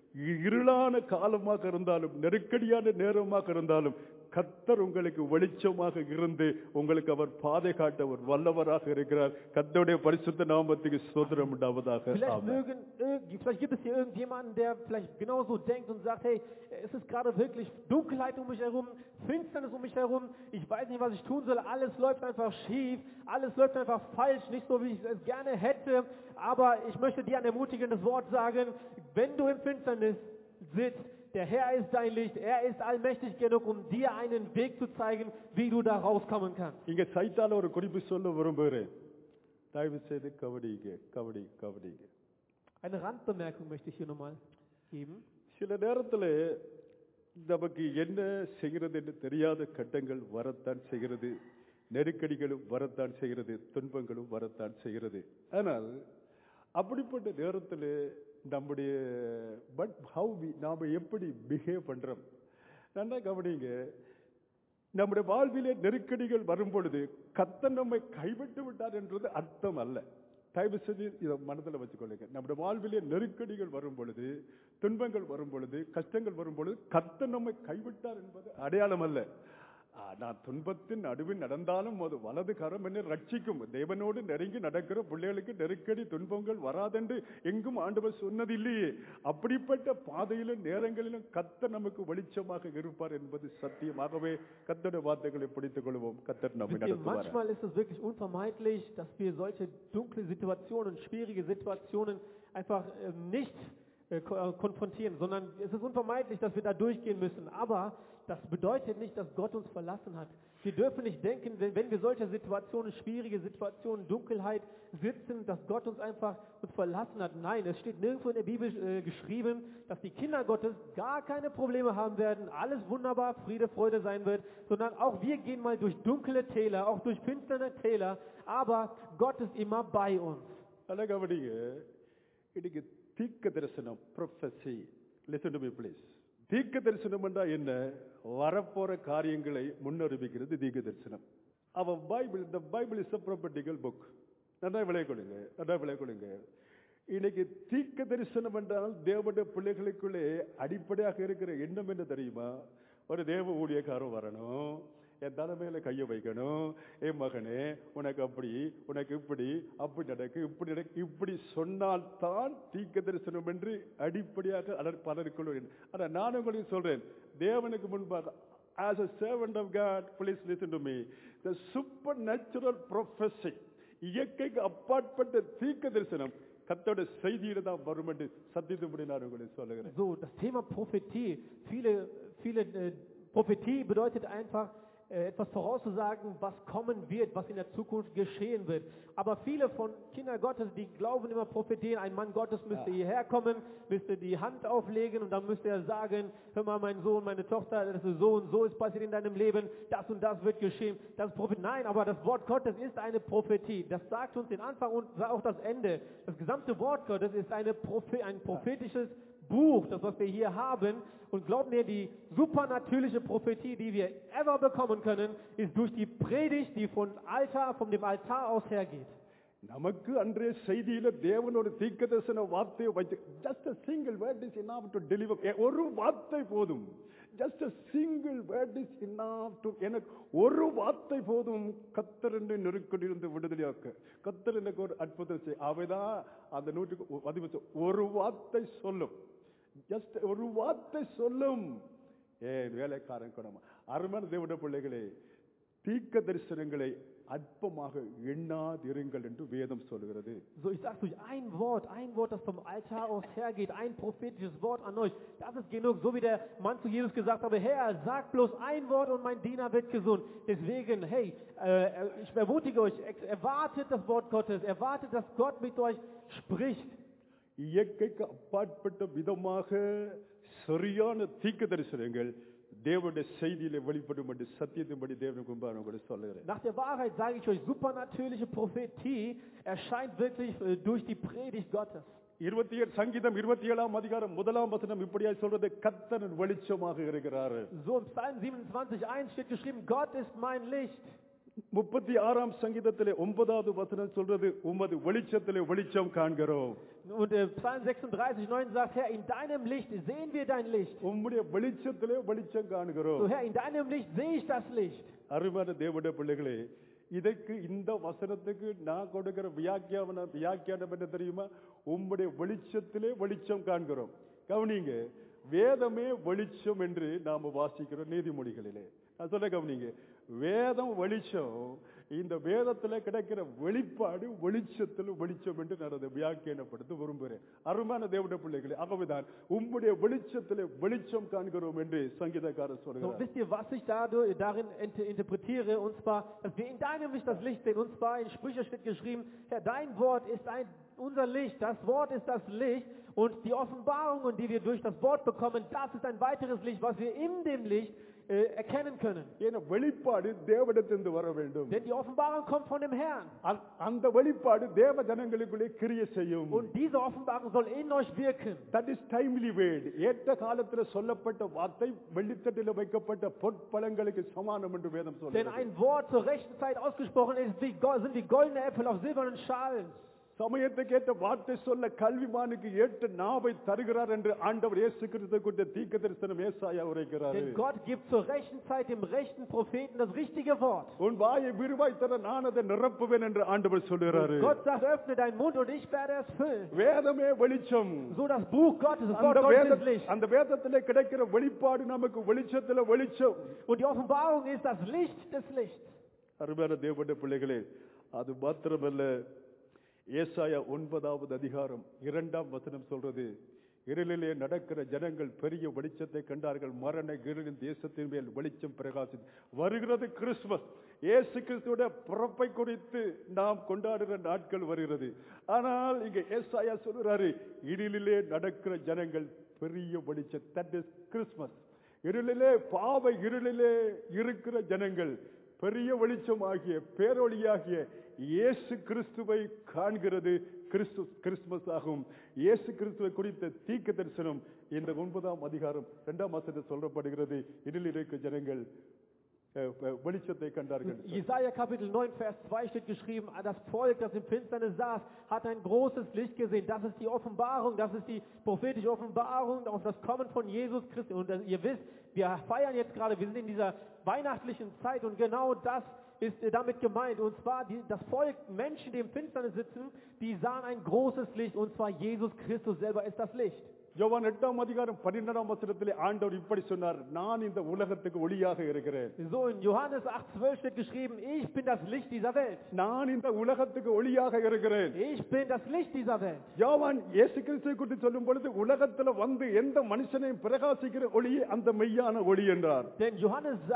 இருளான காலமாக இருந்தாலும் நெருக்கடியான நேரமாக இருந்தாலும் கர்த்தர் உங்களுக்கு வெளிச்சமாக இருந்து உங்களுக்கு அவர் பாதை காட்ட ஒரு வல்லவராக இருக்கிறார். கர்த்தருடைய பரிசுத்த நாமத்துக்கு ஸ்தோத்திரம் உண்டாவதாக. Vielleicht, mögen, vielleicht gibt es hier irgendjemanden, der vielleicht genauso denkt und sagt, hey, es ist gerade wirklich Dunkelheit um mich herum, Finsternis um mich herum, ich weiß nicht, was ich tun soll, alles läuft einfach schief, alles läuft einfach falsch, nicht so, wie ich es gerne hätte, aber ich möchte dir ein ermutigendes Wort sagen, wenn du im Finsternis sitzt, der Herr ist dein Licht, er ist allmächtig genug, um dir einen Weg zu zeigen, wie du da rauskommen kannst. இங்க சைத்தால ஒரு குறிப்பு சொல்ல விரும்புகிறேன். தயவு செய்து கவனிங்க, கவனி, கவனிங்க. Eine Randbemerkung möchte ich hier nochmal geben. சில நேரத்தில் நமக்கு என்ன செய்கிறது என்று தெரியாத கட்டங்கள் வரத்தான் செய்கிறது, நெருக்கடிகளும் வரத்தான் செய்கிறது, துன்பங்களும் வரத்தான் செய்கிறது. ஆனால் அப்படிப்பட்ட நேரத்தில் நம்முடைய பட் ஹவு வி நாம எப்படி பிஹேவ் பண்றோம் நல்லா கவனிங்க. நம்முடைய வாழ்விலே நெருக்கடிகள் வரும் பொழுது கர்த்தர் நம்மை கைவிட்டு விட்டார் என்றது அர்த்தம் அல்ல. தயவு செய்து இதை மனதில் வச்சுக்கொள்ளுங்க. நம்முடைய வாழ்விலே நெருக்கடிகள் வரும் பொழுது, துன்பங்கள் வரும் பொழுது, கஷ்டங்கள் வரும் பொழுது கர்த்தர் நம்மை கைவிட்டார் என்பது அடையாளம் அல்ல. நான் துன்பத்தின் நடுவில் நடந்தாலும் அது வலது கரம் என்னை ரட்சிக்கும். தேவனோடு நெருங்கி நடக்கிற பிள்ளைகளுக்கு நெருக்கடி துன்பங்கள் வராதென்று எங்கும் ஆண்டவர் சொன்னது இல்லையே. அப்படிப்பட்ட பாதையிலும் நேரங்களிலும் கர்த்தர் நமக்கு வெளிச்சமாக இருப்பார் என்பது சத்தியமாகவே கர்த்தருடைய வார்த்தைகளை பிடித்துக் கொள்வோம். கர்த்தர் நம்மை நடத்துவார். Manchmal ist es wirklich unvermeidlich, dass wir solche dunkle Situationen, schwierige Situationen einfach äh, nicht äh, konfrontieren, sondern es ist unvermeidlich, dass wir da durchgehen müssen. Aber das bedeutet nicht, dass Gott uns verlassen hat. Wir dürfen nicht denken, wenn, wenn wir solche Situationen, schwierige Situationen, Dunkelheit sitzen, dass Gott uns einfach uns verlassen hat. Nein, es steht nirgendwo in der Bibel äh, geschrieben, dass die Kinder Gottes gar keine Probleme haben werden, alles wunderbar, Friede, Freude sein wird, sondern auch wir gehen mal durch dunkle Täler, auch durch finstere Täler, aber Gott ist immer bei uns. தீர்க்க தரிசனம், prophecy. Listen to me please. தீர்க்க தரிசனம் என்றால் என்ன? வரப்போற காரியங்களை முன்னறிவிக்கிறது தீர்க்க தரிசனம். அவ Bible, the Bible is a prophetical book. நல்லா விளைய கொடுங்க, நல்லா விளைய கொடுங்க. இன்னைக்கு தீர்க்க தரிசனம் என்றால் தேவனுடைய பிள்ளைகளுக்குள்ளே அடிப்படையாக இருக்கிற எண்ணம் என்ன தெரியுமா? ஒரு தேவ ஊழியக்காரன் வரணும், என் தலைமையில கையை வைக்கணும், என் மகனே உனக்கு அப்படி உனக்கு இப்படி அப்படி நடக்கு இப்படி நடக்கு இப்படி சொன்னால்தான் தீர்க்க தரிசனம் என்று அடிப்படையாக பலருக்குள்ள. ஆனா நான் உங்களுக்கு சொல்றேன், தேவனுக்கு முன்பாக as a servant of God, please listen to me, the supernatural prophecy, இயற்கைக்கு அப்பாற்பட்ட தீர்க்க தரிசனம் கர்த்தருடைய செய்தியில தான் வரும் என்று சத்தியத்தின்படி நான் உங்களுக்கு சொல்லுகிறேன். So, das Thema Prophetie, viele viele äh, Prophetie bedeutet einfach etwas vorauszusagen, was kommen wird, was in der Zukunft geschehen wird. Aber viele von Kindern Gottes, die glauben immer Prophetien, ein Mann Gottes müsste ja. hierher kommen, müsste die Hand auflegen und dann müsste er sagen, hör mal mein Sohn, meine Tochter, das ist so und so ist passiert in deinem Leben, das und das wird geschehen. Das ist Prophet. Nein, aber das Wort Gottes ist eine Prophetie. Das sagt uns den Anfang und auch das Ende. Das gesamte Wort Gottes ist eine Prophe- ein prophetisches Buch, das was wir hier haben, und glaubt mir, die supernatürliche Prophetie, die wir ever bekommen können, ist durch die Predigt, die von Altar, von dem Altar aus hergeht. நமக்கு அன்றைய செய்தியில தேவன் ஒரு தீர்க்கதரிசன வார்த்தையை வைத்து just a single word is enough to deliver. ஒரு வார்த்தை போதும். just a single word is enough to எனக்கு ஒரு வார்த்தை போதும் கர்த்தர் என்னை நெருக்கடியிலிருந்து விடுதலையாக்க. கர்த்தர் எனக்கு ஒரு அற்புதம் செய். அவைதான் அந்த நூற்றுக்கு அதிபதி ஒரு வார்த்தை சொல்லும். just ஒரு வார்த்தை சொல்லும். ஏன் வேலைக்காரன் குணமா அருமையான தேவனுடைய பிள்ளைகளே, தீர்க்க தரிசனங்களை அற்பமாக எண்ணாதிருங்கள் என்று வேதம் சொல்கிறது. So, ich sage durch ein Wort, ein Wort, das vom Altar aus hergeht, ein prophetisches Wort an euch, das ist genug. So wie der Mann zu Jesus gesagt habe, Herr, sag bloß ein Wort und mein Diener wird gesund. Deswegen, hey, äh, ich ermutige euch, erwartet das Wort Gottes, erwartet, dass Gott mit euch spricht. இயற்கைக்கு அப்பாற்பட்ட விதமாக சரியான தீர்க்க தரிசனங்கள் தேவனுடைய செய்தியிலே வெளிப்படும் என்று சத்தியத்தின்படி தேவனுக்கு முன்பாக உங்களுக்கு சொல்லுகிறேன். Nach der Wahrheit sage ich euch, supernatürliche Prophetie erscheint wirklich äh, durch die Predigt Gottes. இருபத்தி ஏழு சங்கீதம் இருபத்தி ஏழாம் அதிகாரம் முதலாம் வசனம் இப்படியாய் சொல்றது, கர்த்தர் வெளிச்சமாக இருக்கிறார். So im Psalm siebenundzwanzig eins steht geschrieben, Gott ist mein Licht. முப்பத்தி ஆறாம் சங்கீதத்திலே ஒன்பதாவது வசனம் சொல்றது, உமது வெளிச்சத்திலே வெளிச்சம் காண்கிறோம். Und äh, Psalm sechsunddreißig neun sagt, Herr, in deinem Licht sehen wir dein Licht. உம்முடைய வெளிச்சத்திலே வெளிச்சம் காண்கிறோம். So Herr, in deinem Licht sehe ich das Licht. அருமையான தேவனுடைய பிள்ளைகளே, இதற்கு இந்த வசனத்துக்கு நான் கொடுக்கிற வியாக்கியானம் வியாக்கியானம் என்ன தெரியுமா? உம்முடைய வெளிச்சத்திலே வெளிச்சம் காண்கிறோம். கவனிங்க, வேதமே வெளிச்சம் என்று நாம வாசிக்கிறோம் நீதிமொழிகளிலே. நான் சொல்ல கவனிங்க, வேதம் வெளிச்சம், இந்த வேதத்துல கிடைக்கிற வெளிப்பாடு வெளிச்சத்தில் வெளிச்சம் என்று நான் அதை வியாக்கியானப்படுத்த விரும்புகிறேன். அருமையான தேவனுடைய பிள்ளைகளே, ஆகவேதான் உம்முடைய வெளிச்சத்திலே வெளிச்சம் காண்கிறோம் என்று சங்கீதக்காரர் So, சொல்கிறார். wisst ihr, was ich dadurch, darin inter- interpretiere? Und zwar, dass wir in deinem Licht das Licht sehen. Und zwar in Sprüche steht geschrieben, Herr, dein Wort ist ein, unser Licht, das Wort ist das Licht. Und die Offenbarungen, die wir durch das Wort bekommen, das ist ein weiteres Licht, was wir in dem Licht äh, erkennen können. ஏன்னா வெளிப்பாடு தேவனிடத்திலிருந்து வர வேண்டும். Denn die Offenbarung kommt von dem Herrn. அ- அந்த வெளிப்பாடு தேவ ஜனங்களுக்குள்ளே கிரியை செய்யும். Und diese Offenbarung soll in euch wirken. That is timely word. ஏற்ற காலத்தில் சொல்லப்பட்ட வார்த்தை வெள்ளித்தட்டில் வைக்கப்பட்ட பொற்பழங்களுக்கு சமானம் என்று வேதம் Denn சொல்கிறது. ein Wort zur rechten Zeit ausgesprochen ist, wie, Go- sind wie goldene Äpfel auf silbernen Schalen. சமயத்துக்கு ஏற்ற வார்த்தை சொல்ல கல்விமானுக்கு ஏற்ற நாவை தருகிறார் என்று ஆண்டவர் இயேசு கிறிஸ்து குறித்த தீர்க்க தரிசனம் ஏசாயா உரைக்கிறார். Denn Gott gibt zur rechten Zeit dem rechten Propheten das richtige Wort. உன் வாயை விரிவாய் தர நான் அதை நிரப்புவேன் என்று ஆண்டவர் சொல்கிறார். Gott sagt, öffne deinen Mund und ich werde es füllen. வேதமே வெளிச்சம். So das Buch Gottes, das Wort அந்த Gottes வேத ist Licht. அந்த வேதத்திலே கிடைக்கிற வெளிப்பாடு நமக்கு வெளிச்சத்துல வெளிச்சம். Und die Offenbarung ist das Licht des Lichts. அருமையான தேவனுடைய பிள்ளைகளே, அது மாத்திரமல்ல, ஏசாயா ஒன்பதாவது அதிகாரம் இரண்டாம் வசனம் சொல்றது, இருளிலே நடக்கிற ஜனங்கள் பெரிய வெளிச்சத்தை கண்டார்கள், மரண இருளின் தேசத்தின் மேல் வெளிச்சம் பிரகாசித்து வருகிறது. கிறிஸ்துமஸ், இயேசு கிறிஸ்துவோட பிறப்பை குறித்து நாம் கொண்டாடுகிற நாட்கள் வருகிறது. ஆனால் இங்க ஏசாயா சொல்றாரு, இருளிலே நடக்கிற ஜனங்கள் பெரிய வெளிச்சம். That is Christmas. இருளிலே, பாவ இருளிலே இருக்கிற ஜனங்கள் பெரிய வெளிச்சமாகிய பேரொளியாகிய இயேசு கிறிஸ்துவை காண்கிறது. கிறிஸ்து கிறிஸ்துமஸ் ஆகும். இயேசு கிறிஸ்துவை குறித்த தீர்க்க தரிசனம் இந்த ஒன்பதாம் அதிகாரம் இரண்டாம் வசனத்தில் சொல்லப்படுகிறது. இருளில் இருக்கிற ஜனங்கள் வெளிச்சத்தை கண்டார்கள். Jesaja Kapitel neun Vers zwei steht geschrieben, das Volk, das im Finsternis saß, hat ein großes Licht gesehen. Das ist die Offenbarung, das ist die prophetische Offenbarung auf das Kommen von Jesus Christus. Und ihr wisst, wir feiern jetzt gerade, wir sind in dieser weihnachtlichen Zeit und genau das ist damit gemeint. Und zwar die, das Volk, Menschen, die im Finsternis sitzen, die sahen ein großes Licht und zwar Jesus Christus selber ist das Licht. யோவான் எட்டாம் அதிகாரம் பன்னிரண்டாம் வசனத்திலே ஆண்டவர் இப்படி சொன்னார், நான் இந்த உலகத்துக்கு ஒளியாக இருக்கிறேன். So in Johannes acht zwölf steht geschrieben, ich bin das Licht dieser Welt. நான் இந்த உலகத்துக்கு ஒளியாக இருக்கிறேன். Ich bin das Licht dieser Welt. யோவான் இயேசு கிறிஸ்துவை குறித்து சொல்லும் பொழுது, உலகத்துல வந்து எந்த மனுஷனையும் பிரகாசிக்கிற ஒளியே அந்த மெய்யான ஒளி என்றார். Denn Johannes sagt,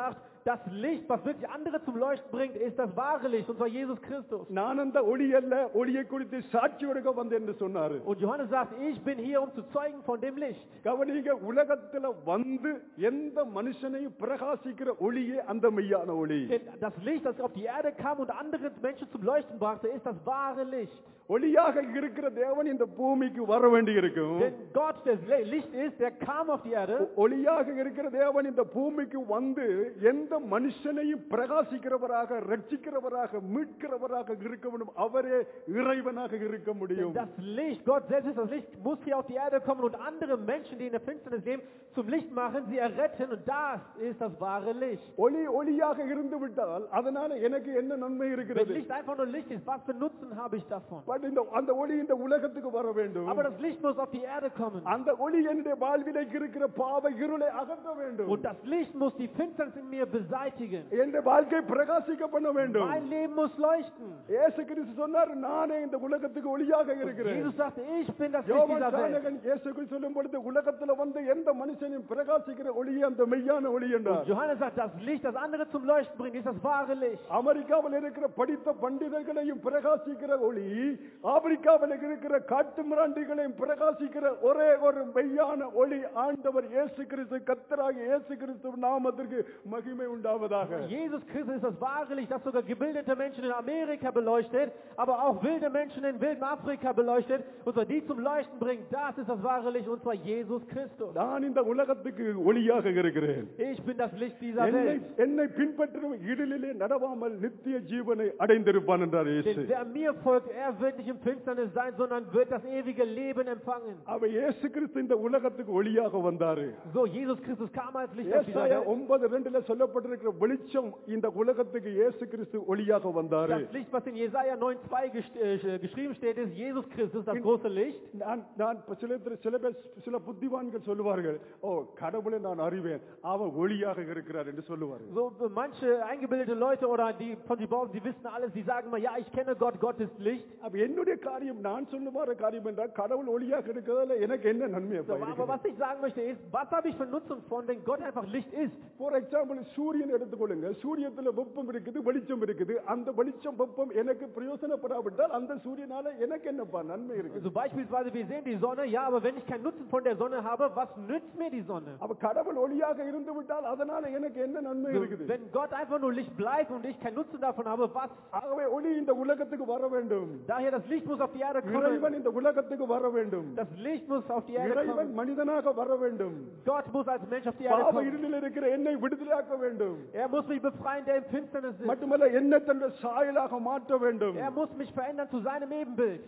das Licht, was wirklich andere zum Leuchten bringt, ist das wahre Licht, und zwar Jesus Christus. நான் அந்த ஒளி அல்ல, ஒளியை குறித்து சாட்சி கொடுக்க வந்தேன் என்று சொன்னாரு. Und Johannes sagt, ich bin hier, um zu zeugen von dem Licht. கவனிங்க, உலகத்துல வந்து எந்த மனுஷனையும் பிரகாசிக்கிற ஒளியே அந்த மெய்யான ஒளி. Denn das Licht, das auf die Erde kam und andere Menschen zum Leuchten brachte, ist das wahre Licht. ஒளியாக இருக்கிற தேவன் இந்த பூமிக்கு வர வேண்டி இருக்கும். Denn Gott, der Licht ist, der kam auf die Erde. ஒளியாக இருக்கிற தேவன் இந்த பூமிக்கு வந்து எந்த மனுஷனையும் பிரகாசிக்கிறவராக, ரட்சிக்கிறவராக, மீட்கிறவராக இருக்க வேண்டும். அவரே இறைவனாக இருக்க முடியும். Das Licht, Gott selbst ist das Licht, muss hier auf die Erde kommen und andere Menschen, die in der Finsternis leben, zum Licht machen, sie erretten, und das ist das wahre Licht. ஒளி ஒளியாக இருந்து விட்டால் அதனால எனக்கு என்ன நன்மை Wenn இருக்கிறது? Licht einfach nur Licht ist, was für Nutzen habe ich davon? But இந்த அந்த ஒளி இந்த உலகத்துக்கு வர வேண்டும். Aber das Licht muss auf die Erde kommen. அந்த ஒளி என்னுடைய வாழ்விலே இருக்கிற பாவ இருளை அகற்ற வேண்டும். Und das Licht muss die Finsternis in mir beseitigen. என்னுடைய வாழ்க்கை பிரகாசிக்க பண்ண வேண்டும். Mein Leben muss leuchten. இயேசு கிறிஸ்து சொன்னார், நானே இந்த உலகத்துக்கு ஒளியாக இருக்கிறேன். Jesus sagte, ich bin das Licht யோவான் dieser Welt. சாணகன் இயேசு கிறிஸ்து சொல்லும் பொழுது உலகத்துல வந்து எந்த மனுஷனையும் பிரகாசிக்கிற ஒளியே அந்த மெய்யான ஒளி என்றார். Johannes sagt, das Licht, das andere zum Leuchten bringt, ist das wahre Licht. அமெரிக்காவில் இருக்கிற படித்த பண்டிதர்களையும் பிரகாசிக்கிற ஒளி, ஆப்பிரிக்காவில் இருக்கிற காட்டு மிராண்டிகளையும் பிரகாசிக்கிற ஒரே ஒரு மெய்யான ஒளி ஆண்டவர் இயேசு கிறிஸ்து, கர்த்தராகிய இயேசு கிறிஸ்து நாமத்திற்கு மகிமை உண்டாவதாக. Jesus Christus ist das wahre Licht, das sogar gebildete Menschen in Amerika beleuchtet, aber auch wilde Menschen in wildem Afrika beleuchtet, und zwar die zum Leuchten bringt. Das ist das wahre Licht, und zwar Jesus Christus. நான் இந்த உலகத்துக்கு ஒளியாக இருக்கிறேன். Ich bin das Licht dieser என்னை Welt. என்னை பின்பற்றும் இருளிலே நடவாமல் நித்திய ஜீவனை அடைந்திருப்பான் என்றார் இயேசு. Denn wer mir folgt, er wird nicht im Finsternis sein, sondern wird das ewige Leben empfangen. அவர் இயேசு கிறிஸ்து இந்த உலகத்துக்கு ஒளியாக வந்தாரு. So, Jesus Christus kam als Licht auf dieser ஏசாயா Welt. ஒன்பது ரெண்டுல சொல்லப்பட்டிருக்கிற வெளிச்சம் இந்த உலகத்துக்கு இயேசு கிறிஸ்து ஒளியாக வந்தாரு. Das Licht, was in Jesaja neun zwei gest- äh, geschrieben steht, ist Jesus Christus, das große Licht. நான் நான் சில சில பேர் சில புத்திவான்கள் சொல்லுவார்கள், ஓ கடவுளை நான் அறிவேன், அவர் ஒளியாக இருக்கிறார் என்று சொல்லுவார்கள். So, manche eingebildete Leute oder die von die Bauern, die wissen alles, die sagen mal, ja, ich kenne Gott, Gott ist Licht. அப்ப என்னுடைய காரியம், நான் சொல்லுவார காரியம் என்றால் கடவுள் ஒளியாக இருக்கிறதால எனக்கு என்ன நன்மை? So, aber was ich sagen möchte ist, was habe ich für Nutzen von, wenn Gott einfach Licht ist? For example சூரியன் எடுத்துக்கொள்ளுங்க. சூரியத்துல வெப்பம் இருக்குது, வெளிச்சம் இருக்குது. அந்த வெளிச்சம் வெப்பம் எனக்கு பிரயோசனப்படாவிட்டால் அந்த சூரியனால எனக்கு என்னப்பா நன்மை இருக்குது? So beispielsweise, wir sehen die Sonne, ja, aber wenn ich keinen Nutzen von der Sonne habe, was nützt mir die Sonne? அப்ப கடவுள் ஒளியாக இருந்து விட்டால் அதனால எனக்கு என்ன நன்மை So, இருக்குது? wenn Gott einfach nur Licht bleibt und ich keinen Nutzen davon habe, was? ஆகவே ஒளி இந்த உலகத்துக்கு வர வேண்டும். Daher, das Licht muss auf die Erde இறைவன் kommen. இந்த உலகத்துக்கு வர வேண்டும். Das Licht muss auf die Erde இறைவன் kommen. மனிதனாக வர வேண்டும். Gott muss als Mensch auf die Erde பாவ kommen. இருளில் இருக்கிற என்னை விடுதலையாக்க வேண்டும். Er muss mich befreien, der im Finsternis ist. மட்டுமல்ல என்னை தன்னுடைய சாயலாக மாற்ற வேண்டும். Er muss mich verändern zu seinem Ebenbild.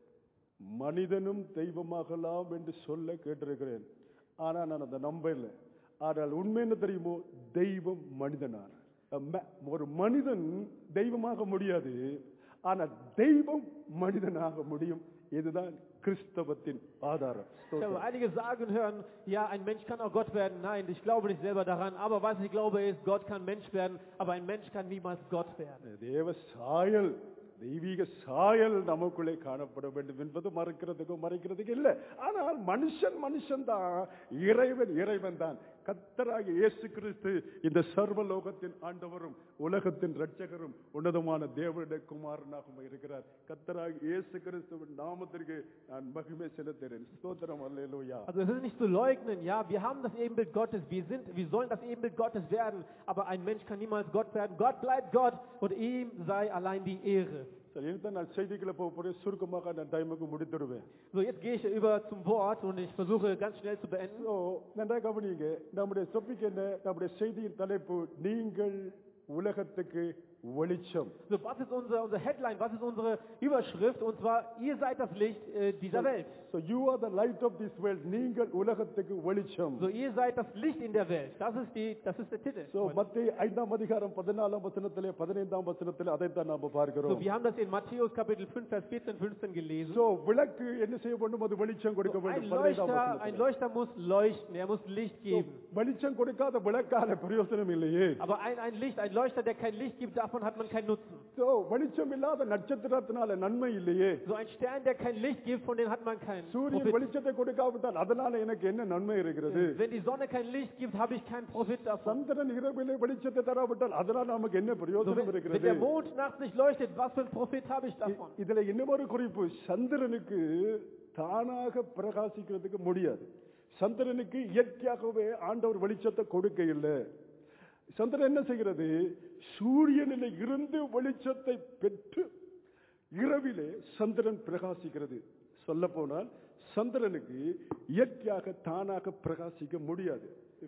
மனிதனும் தெய்வமாகலாம் என்று சொல்ல கேட்டிருக்கிறேன். ஆனா நான் அதை நம்பல. ஆனால் உண்மை என்ன தெரியுமோ, தெய்வம் மனிதனார். ஒரு மனிதன் தெய்வமாக முடியாது, ஆனால் தெய்வம் மனிதனாக முடியும். இதுதான் கிறிஸ்தவத்தின் ஆதாரம். Ich habe einige sagen hören, ja, ein Mensch kann auch Gott werden. Nein, ich glaube nicht selber daran. Aber was ich glaube ist, Gott kann Mensch werden, aber ein Mensch kann niemals Gott werden. தேவ சாயல், தெய்வீக சாயல் நமக்குள்ளே காணப்பட வேண்டும் என்பது மறைக்கிறதுக்கு மறைக்கிறதுக்கு இல்லை. ஆனால் மனுஷன் மனுஷன் தான், இறைவன் இறைவன் தான். கர்த்தராகிய இயேசு கிறிஸ்து இந்த சர்வலோகத்தின் ஆண்டவரும் உலகத்தின் இரட்சகரும் உன்னதமான தேவனுடைய குமாரனாகவும் இருக்கிறார். கர்த்தராகிய இயேசு கிறிஸ்துவின் நாமத்திற்கு நான் மகிமை செலுத்துகிறேன். ஸ்தோத்திரம், அல்லேலூயா. Also es ist nicht zu leugnen, ja, wir haben das Ebenbild Gottes, wir sind, wir sollen das Ebenbild Gottes werden, aber ein Mensch kann niemals Gott werden. Gott bleibt Gott und ihm sei allein die Ehre. சரி, இனிதான் நான் செய்திகளை போக சுருக்கமாக நான் டைமுக்கு முடித்துடுவேன். So, jetzt gehe ich über zum Wort und ich versuche ganz schnell zu beenden. So, நன்றாக கவனிங்க. நம்முடைய டாபிக் என்ன? நம்முடைய செய்தியின் தலைப்பு, நீங்கள் உலகத்துக்கு வெளிச்சம். So, was ist unser, unser Headline, was ist unsere Überschrift? Und zwar, ihr seid das Licht äh, dieser Welt. So you are the light of this world. நீங்கள் உலகத்துக்கு வெளிச்சம். So, ihr seid das Licht in der Welt. Das ist die, das ist der Titel. So மத்தேயு ஐந்தாம் அதிகாரம் பதினாலாம் வசனத்திலே பதினைந்தாம் வசனத்திலே அதை தான் நாம So, பார்க்கிறோம். wir haben das in Matthäus Kapitel fünf, Vers vierzehn, fünfzehn gelesen. So விளக்கு என்ன செய்ய வேண்டும்? அது வெளிச்சம் கொடுக்க So, ein வேண்டும். பதினைந்தாம் Leuchter, ein வசனத்திலே. Leuchter muss leuchten, er muss Licht So, geben. வெளிச்சம் கொடுக்காத விளக்கால பிரயோஜனம் இல்லையே. Aber ein, ein Licht, ein Leuchter, der kein Licht gibt, davon davon hat man keinen Nutzen. So, வெளிச்சம் இல்லாத நட்சத்திரத்தினால நன்மை இல்லையே. So ein Stern, der kein Licht gibt, von dem hat man keinen சூரியன் Profit. வெளிச்சத்தை கொடுக்காவிட்டால் அதனால எனக்கு என்ன நன்மை இருக்கிறது? Wenn die Sonne kein Licht gibt, habe ich keinen Profit davon. சந்திரன் இரவிலே வெளிச்சத்தை தராவிட்டால் அதனால நமக்கு என்ன So, பிரயோஜனம் wenn, wenn இருக்கிறது? der Mond nachts nicht leuchtet, was für einen Profit habe ich davon? இதுல இன்னொரு குறிப்பு, சந்திரனுக்கு தானாக பிரகாசிக்கிறதுக்கு முடியாது. சந்திரனுக்கு இயற்கையாகவே ஆண்டவர் வெளிச்சத்தை கொடுக்க இல்லை. சந்திரன் என்ன செய்கிறது? சூரியனில் இருந்து வெளிச்சத்தை பெற்று இரவிலே சந்திரன் பிரகாசிக்கிறது. சொல்ல போனால் சந்திரனுக்கு இயற்கையாக தானாக பிரகாசிக்க முடியாது.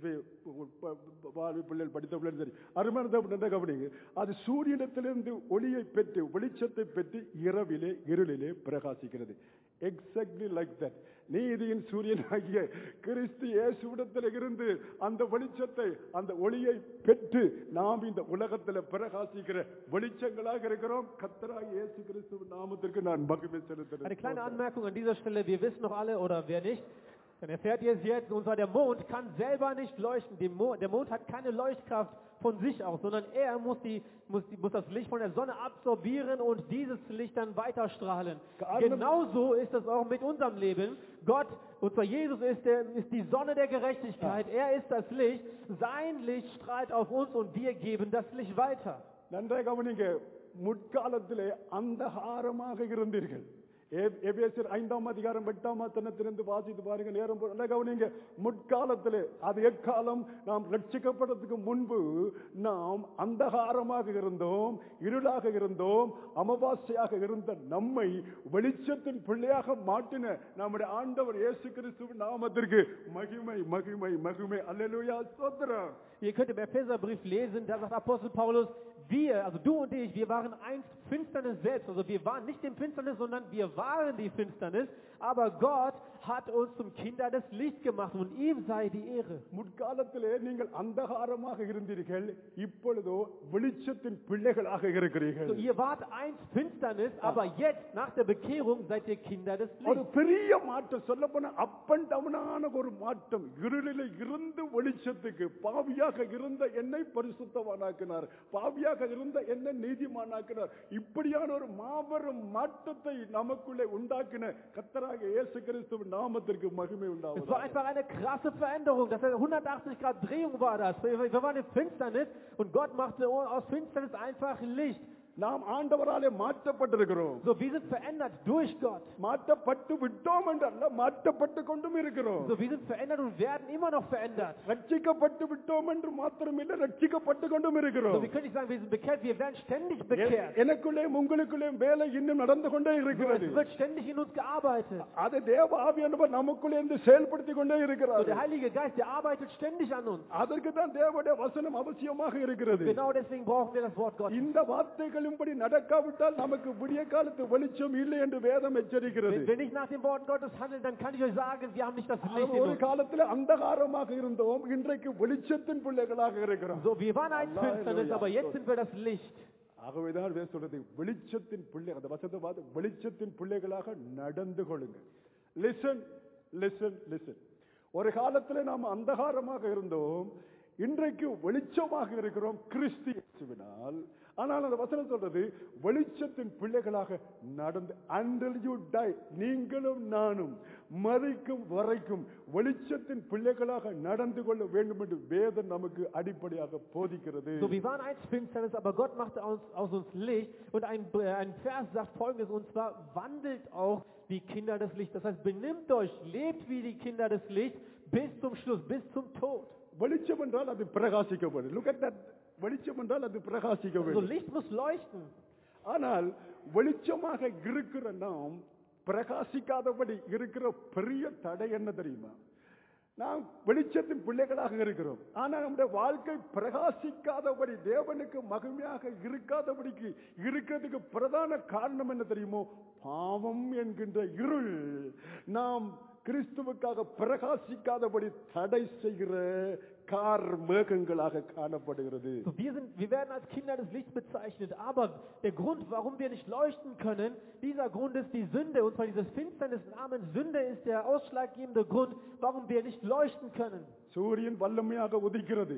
பிள்ளைகள் படித்த பிள்ளைகள் சரி அருமையான கவனிங்க, அது சூரியனிடத்திலிருந்து ஒளியை பெற்று வெளிச்சத்தை பெற்று இரவிலே இருளிலே பிரகாசிக்கிறது. Exactly like that. நீதியின் சூரியன் ஆகிய கிறிஸ்து இயேசுவிடத்தில் இருந்து அந்த வெளிச்சத்தை அந்த ஒளியை பெற்று நாம் இந்த உலகத்தில் பிரகாசிக்கிற வெளிச்சங்களாக இருக்கிறோம். கர்த்தராகிய இயேசு கிறிஸ்துவின் நாமத்திற்கு நான் மகிமை செலுத்துகிறேன். Eine kleine Anmerkung an dieser Stelle, wir wissen noch alle, oder wer nicht, dann erfährt ihr es jetzt, und zwar der Mond kann selber nicht leuchten. Der Mond, der Mond hat keine Leuchtkraft von sich aus, sondern er muss, die, muss, die, muss das Licht von der Sonne absorbieren und dieses Licht dann weiterstrahlen. Genauso ist es auch mit unserem Leben. Gott, und zwar Jesus ist, der, ist die Sonne der Gerechtigkeit. Er ist das Licht. Sein Licht strahlt auf uns und wir geben das Licht weiter. நன்றாக கவனிங்க, முற்காலத்திலே அந்தகாரமாக இருந்தீர்கள். எபேசியர் ஐந்தாம் அதிகாரம் எட்டாம் வசனத்திலிருந்து வாசித்து பாருங்க. நேரம் போல கவனிங்க. முற்காலத்திலே, அது எக்காலம், நாம் ரட்சிக்கப்படுறதுக்கு முன்பு நாம் அந்தகாரமாக இருந்தோம், இருளாக இருந்தோம், அமாவாசையாக இருந்த நம்மை வெளிச்சத்தின் பிள்ளையாக மாற்றின நம்முடைய ஆண்டவர் இயேசு கிறிஸ்துவின் நாமத்திற்கு மகிமை மகிமை மகிமை. அல்லேலூயா, ஸ்தோத்திரம். Ihr könnt im Epheserbrief lesen, da sagt Apostel Paulus, wir, also du und ich, wir waren einst Finsternis selbst. Also wir waren nicht im Finsternis, sondern wir waren die Finsternis. Aber Gott hat uns zum Kinder des Lichts gemacht und ihm sei die Ehre. முற்காலத்திலே நீங்கள் அந்தகாரமாக இருந்தீர்கள், இப்பொழுதோ வெளிச்சத்தின் பிள்ளைகளாக இருக்கிறீர்கள். So, ihr wart einst Finsternis, aber jetzt nach der Bekehrung seid ihr Kinder des ஒரு Lichts. பெரிய மாற்றம், சொல்ல போன அப் அண்ட் டவுனான ஒரு மாற்றம். இருளிலே இருந்து வெளிச்சத்துக்கு, பாவியாக இருந்த என்னை பரிசுத்தவானாக்கினார், பாவியாக இருந்த என்னை நீதிமானாக்கினார். இப்படியான ஒரு மாபெரும் மாற்றத்தை நமக்குள்ளே உண்டாக்கின கர்த்தராகிய இயேசு கிறிஸ்துவின் நாமத்திற்கு மகிமை Es உண்டாவதாக. war einfach eine krasse Veränderung. Das heißt, hundertachtzig Grad Drehung war das. Wir, wir waren in Finsternis und Gott machte aus Finsternis einfach Licht. நாம் ஆண்டவராலே மாற்றப்பட்டிருக்கிறோம். So, wir sind verändert durch Gott. மாற்றப்பட்டு விட்டோம் என்றல்ல, மாற்றப்பட்டு கொண்டும் இருக்கிறோம். So, wir sind verändert und werden immer noch verändert. ரட்சிக்கப்பட்டு விட்டோம் என்று மாத்திரமில்லை, ரட்சிக்கப்பட்டு கொண்டும் இருக்கிறோம். So, wir können nicht sagen, wir sind bekehrt, wir werden ständig bekehrt. எனக்குள்ளே உங்களுக்குள்ளே வேலை இன்னும் நடந்து கொண்டே So, இருக்கிறது. es wird ständig in uns gearbeitet. அது தேவ ஆவியானவர் நமக்குள்ளே இருந்து செயல்படுத்திக் கொண்டே So, இருக்கிறார். der Heilige Geist, der arbeitet ständig an uns. அதற்கு தான் தேவனுடைய வசனம் அவசியமாக இருக்கிறது. Genau deswegen brauchen wir das Wort Gottes. இந்த வார்த்தைகளின்படி நடக்காவிட்டால் நமக்கு விடிய காலத்து வெளிச்சம் இல்லை என்று வேதம் எச்சரிக்கிறது. Wenn wir nicht nach den Worten Gottes handeln, dann kann ich euch sagen, wir haben nicht das Licht in ஒரு uns. காலத்தில் அந்தகாரமாக இருந்தோம், இன்றைக்கு வெளிச்சத்தின் பிள்ளைகளாக இருக்கிறோம். So, wir waren einst Finsternis, aber jetzt sind wir das Licht. ஆகவேதான் வேதம் சொல்றது, வெளிச்சத்தின் பிள்ளை, அந்த வசனத்தை பார்த்து வெளிச்சத்தின் பிள்ளைகளாக நடந்து கொள்ளுங்க. Listen listen listen. ஒரு காலத்தில் நாம் அந்தகாரமாக இருந்தோம், இன்றைக்கு வெளிச்சமாக இருக்கிறோம் கிறிஸ்து இயேசுவினால். ஆனால் அந்த வசனம் சொல்றது, வெளிச்சத்தின் பிள்ளைகளாக நடந்து, until you die, நீங்களும் நானும் மரிக்கும் வரைக்கும் வெளிச்சத்தின் பிள்ளைகளாக நடந்து கொள்ள வேண்டும் என்று வேதம் நமக்கு அடிப்படையாக போதிக்கிறது. So, wir waren einst Finsternis, aber Gott machte aus, aus uns Licht. Und ein, ein Vers sagt Folgendes, und zwar, wandelt auch wie Kinder des Lichts. Das heißt, benimmt euch, lebt wie die Kinder des Lichts bis zum Schluss, bis zum Tod. வெளிச்சம் என்றால் அது பிரகாசிக்க வேண்டும். Look at that. வெளிச்சம் என்றால் அது பிரகாசிக்க So, வேண்டும். Licht muss leuchten. ஆனால் வெளிச்சமாக இருக்கிற நாம் பிரகாசிக்காதபடி இருக்கிற பெரிய தடை என்ன தெரியுமா? நாம் வெளிச்சத்தின் பிள்ளைகளாக இருக்கிறோம், ஆனால் நம்முடைய வாழ்க்கை பிரகாசிக்காதபடி, தேவனுக்கு மகிமையாக இருக்காதபடிக்கு இருக்கிறதுக்கு பிரதான காரணம் என்ன தெரியுமோ? பாவம் என்கின்ற இருள் நாம் கிறிஸ்துவுக்காக பிரகாசிக்காதபடி தடை செய்கிற கார் மேகங்களாக காணப்படுகிறது. So, wir, sind, wir werden als Kinder des Lichts bezeichnet, aber der Grund, warum wir nicht leuchten können, dieser Grund ist die Sünde, und zwar dieses Finsternis namens Sünde ist der ausschlaggebende Grund, warum wir nicht leuchten können. சூரியன் வல்லமையாக உதிக்கிறது,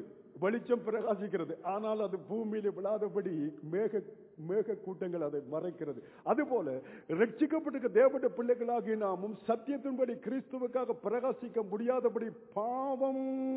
வெளிச்சம் பிரகாசிக்கிறது, ஆனால் அது பூமியில விழாதபடி மேக மேக கூட்டங்கள் அதை மறைக்கிறது. அதுபோல ரட்சிக்கப்பட்ட தேவனுடைய பிள்ளைகளாகிய நாமும் சத்தியத்தின்படி கிறிஸ்துவுக்காக பிரகாசிக்க முடியாதபடி பாவம்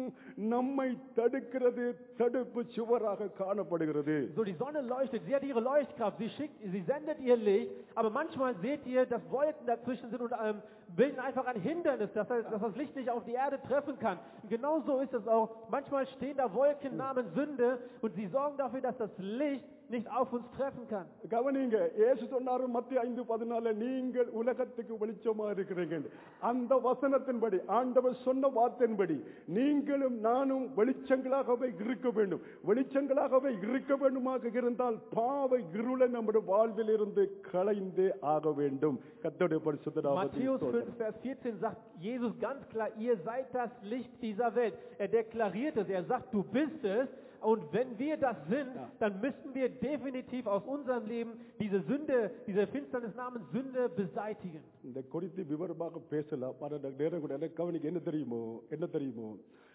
நம்மை தடுக்கிறது, தடுப்பு சுவராக காணப்படுகிறது. So, die Sonne leuchtet, sie hat ihre Leuchtkraft, sie schickt, sie sendet ihr Licht, aber manchmal seht ihr, dass Wolken dazwischen sind und ähm, bilden einfach ein Hindernis, dass das, dass das Licht nicht auf die Erde treffen kann. Und genauso ist es auch, manchmal stehen da Wolken namens Sünde und sie sorgen dafür, dass das Licht nicht auf uns treffen kann. கவனிங்க, இயேசு சொன்னாரு மத்திய ஐந்து பதினாலு, நீங்கள் உலகத்துக்கு வெளிச்சமா இருக்கிறீங்க. அந்த வசனத்தின்படி, ஆண்டவர் சொன்ன வார்த்தையின்படி நீங்களும் நானும் வெளிச்சங்களாகவே இருக்க வேண்டும். வெளிச்சங்களாகவே இருக்க வேண்டுமாக இருந்தால் பாவ இருளை நம்முடைய வாழ்வில் இருந்து களைந்தே ஆக வேண்டும். கர்த்தருடைய பரிசுத்த நாமத்தில் Matthäus fünf, Vers vierzehn sagt Jesus ganz klar, ihr seid das Licht dieser Welt. Er deklariert es, er sagt, du bist es. Und wenn wir das sind, dann müssen wir definitiv aus unserem Leben diese Sünde, diese Finsternis namens Sünde beseitigen. இந்த குறித்து விவரமாக பேசலாம். ஆனால் நேரம் கூட எனக்கு கவனிக்க என்ன தெரியுமோ என்ன தெரியுமோ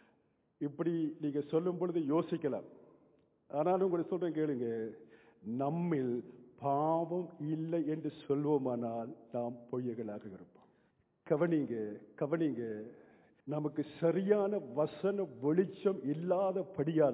இப்படி நீங்க சொல்லும் பொழுது யோசிக்கலாம். ஆனாலும் கூட சொல்றேன் கேளுங்க, நம்மில் பாவம் இல்லை என்று சொல்வோமானால் நாம் பொய்யர்களாக இருப்போம். கவனிங்க கவனிங்க நமக்கு சரியான வசன வெளிச்சம் இல்லாதபடியால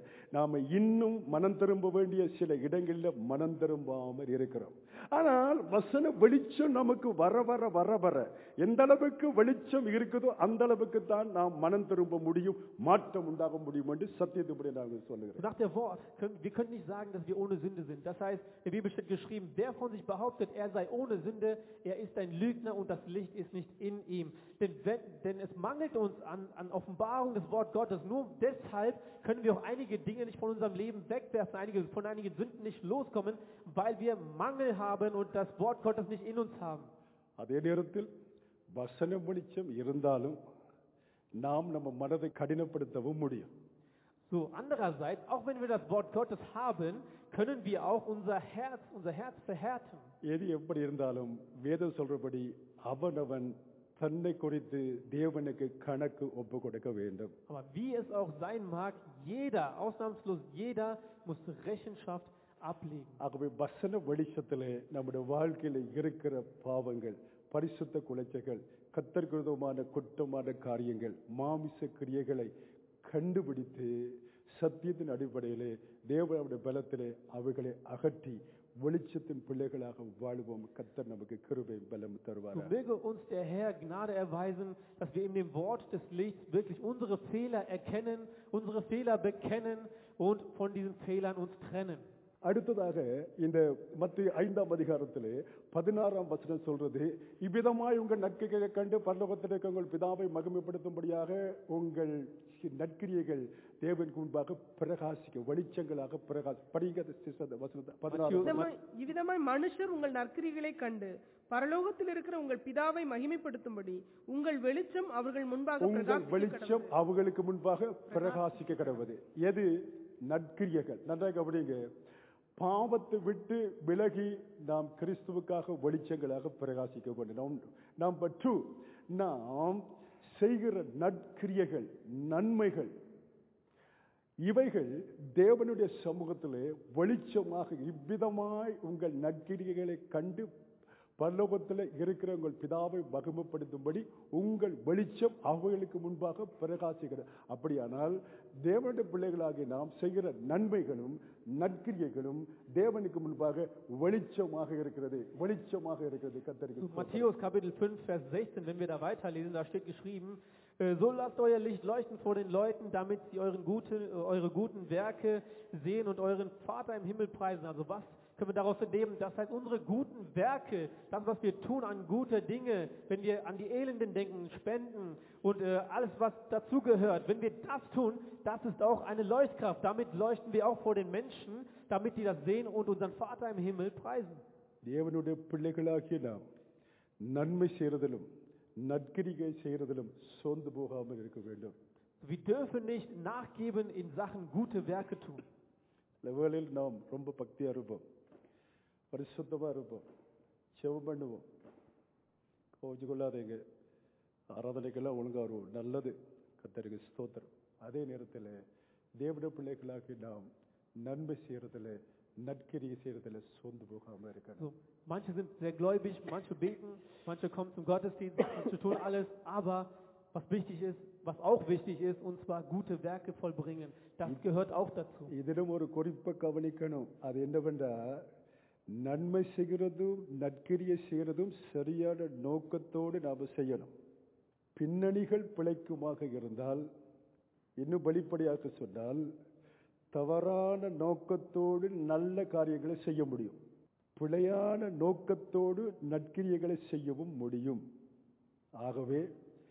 நாம இன்னும் மனம் திரும்ப வேண்டிய சில இடங்களில் மனம் திரும்பாமல் இருக்கிறோம். ஆனால் வசன வெளிச்சம் நமக்கு வர வர வர வர எந்த அளவுக்கு வெளிச்சம் இருக்குதோ அந்த அளவுக்கு தான் நாம் மனம் திரும்ப முடியும், மாற்றம் உண்டாக முடியும் என்று சத்தியத்துப்படி நாங்கள் சொல்லுகிறோம். Nach der Wort, können, wir können nicht sagen, dass wir ohne Sünde sind. Das heißt, in der Bibel steht geschrieben, wer von sich behauptet, er sei ohne Sünde, er ist ein Lügner und das Licht ist nicht in ihm. Denn, wenn, denn es mangelt uns an, an Offenbarung des Wort Gottes. Nur deshalb können wir auch einige Dinge nicht von unserem Leben wegwerfen, einige, von einigen Sünden nicht loskommen, weil wir Mangel haben und das Wort Gottes nicht in uns haben. அதே நேரத்தில் வசன வெளிச்சம் இருந்தாலும் நாம் நம்ம மனதை கடினப்படுத்தவும் முடியும். So, andererseits, auch wenn wir das Wort Gottes haben, können wir auch unser Herz, unser Herz verhärten. எது எப்படி இருந்தாலும் வேதம் சொல்றபடி அவனவன் தன்னை குறித்து தேவனுக்கு கணக்கு ஒப்பு கொடுக்க வேண்டும். Aber wie es auch sein mag, jeder, ausnahmslos jeder, muss Rechenschaft ablegen. ஆகவே வசன வெளிச்சத்திலே நம்முடைய வாழ்க்கையில் இருக்கிற பாவங்கள், பரிசுத்த குலைச்சைகள், கர்த்தருக்கு விரோதமான குற்றமான காரியங்கள், மாமிச கிரியைகளை கண்டுபிடித்து சத்தியத்தின் அடிப்படையிலே தேவனுடைய பலத்திலே அவைகளை அகற்றி வெளிச்சத்தின் பிள்ளைகளாக வாழ்வோம். கர்த்தர் நமக்கு கிருபை பலம் தருவார். So möge uns der Herr Gnade erweisen, dass wir in dem Wort des Lichts wirklich unsere Fehler erkennen, unsere Fehler bekennen und von diesen Fehlern uns trennen. அடுத்ததாக இந்த மத்திய ஐந்தாம் அதிகாரத்திலே பதினாறாம் வசனம் சொல்றது, இவ்விதமாய் உங்கள் நற்கிரியை கண்டு பரலோகத்தில் இருக்க உங்கள் பிதாவை மகிமைப்படுத்தும்படியாக உங்கள் நற்கிரியைகள் தேவனுக்கு முன்பாக பிரகாசிக்க வெளிச்சங்களாக பிரகாசி படிங்க. இவ்விதமாய் மனுஷர் உங்கள் நற்கிரிகளை கண்டு பரலோகத்தில் இருக்கிற உங்கள் பிதாவை மகிமைப்படுத்தும்படி உங்கள் வெளிச்சம் அவர்கள் முன்பாக உங்கள் வெளிச்சம் அவர்களுக்கு முன்பாக பிரகாசிக்க கடவுது. எது? நற்கிரியைகள். நன்றாக கவனிங்க. பாவத்தை விட்டு விலகி நாம் கிறிஸ்துவுக்காக வெளிச்சங்களாக பிரகாசிக்க வேண்டும். நம்பர் டூ, நாம் செய்கிற நற்கிரியைகள், நன்மைகள், இவைகள் தேவனுடைய சமூகத்திலே வெளிச்சமாக இவ்விதமாய் உங்கள் நற்கிரியைகளை கண்டு பரலோகத்தில் இருக்கிற உங்கள் பிதாவை மகிமைப்படுத்தும்படி உங்கள் வெளிச்சம் அவைகளுக்கு முன்பாக பிரகாசிக்கிறது. அப்படியானால் தேவனுடைய பிள்ளைகளாகிய நாம் செய்கிற நன்மைகளும் நற்கிரியைகளும் தேவனுக்கு முன்பாக வெளிச்சமாக இருக்கிறது, வெளிச்சமாக இருக்கிறது. கர்த்தருக்கு Matthäus Kapitel fünf, Vers sechzehn, wenn wir da weiterlesen, da steht geschrieben, so lasst euer Licht leuchten vor den Leuten, damit sie euren guten, eure guten Werke sehen und euren Vater im Himmel preisen. Also was können wir daraus entnehmen? Das heißt, unsere guten Werke, das, was wir tun an gute Dinge, wenn wir an die Elenden denken, spenden und äh, alles, was dazugehört, wenn wir das tun, das ist auch eine Leuchtkraft. Damit leuchten wir auch vor den Menschen, damit die das sehen und unseren Vater im Himmel preisen. தேவனுடைய பிள்ளைகளாகிய நாம் நன்மை செய்வதிலும் நற்கிரியை செய்வதிலும் சோர்ந்து போகாமல் இருக்க வேண்டும். Wir dürfen nicht nachgeben in Sachen gute Werke tun. இந்த வேளையில் நாம் ரொம்ப பக்தியா இருப்போம், பரிசுத்தமா இருப்போம், செவம் பண்ணுவோம், கோச்சு கொள்ளாதீங்க, ஆராதனைக்கெல்லாம் ஒழுங்கா வருவோம், நல்லது, கர்த்தருக்கு ஸ்தோத்திரம். அதே நேரத்தில் தேவனுடைய பிள்ளைகளாகி நாம் நன்மை செய்யறதுல நற்கிரியை செய்யறதுல சோர்ந்து போகாம இருக்கணும். So, manche sind sehr gläubig, manche beten, manche kommen zum Gottesdienst, manche tun alles, aber was wichtig ist, was auch wichtig ist, und zwar gute Werke vollbringen, das gehört auch dazu. இதிலும் ஒரு குறிப்பை கவனிக்கணும். அது என்னவென்றா, நன்மை செய்கிறதும் நற்கிரியை செய்கிறதும் சரியான நோக்கத்தோடு நாம் செய்யணும். பின்னணிகள் பிழைக்குமாக இருந்தால், இன்னும் வெளிப்படையாக சொன்னால், தவறான நோக்கத்தோடு நல்ல காரியங்களை செய்ய முடியும். பிழையான நோக்கத்தோடு நற்கிரியைகளை செய்யவும் முடியும். ஆகவே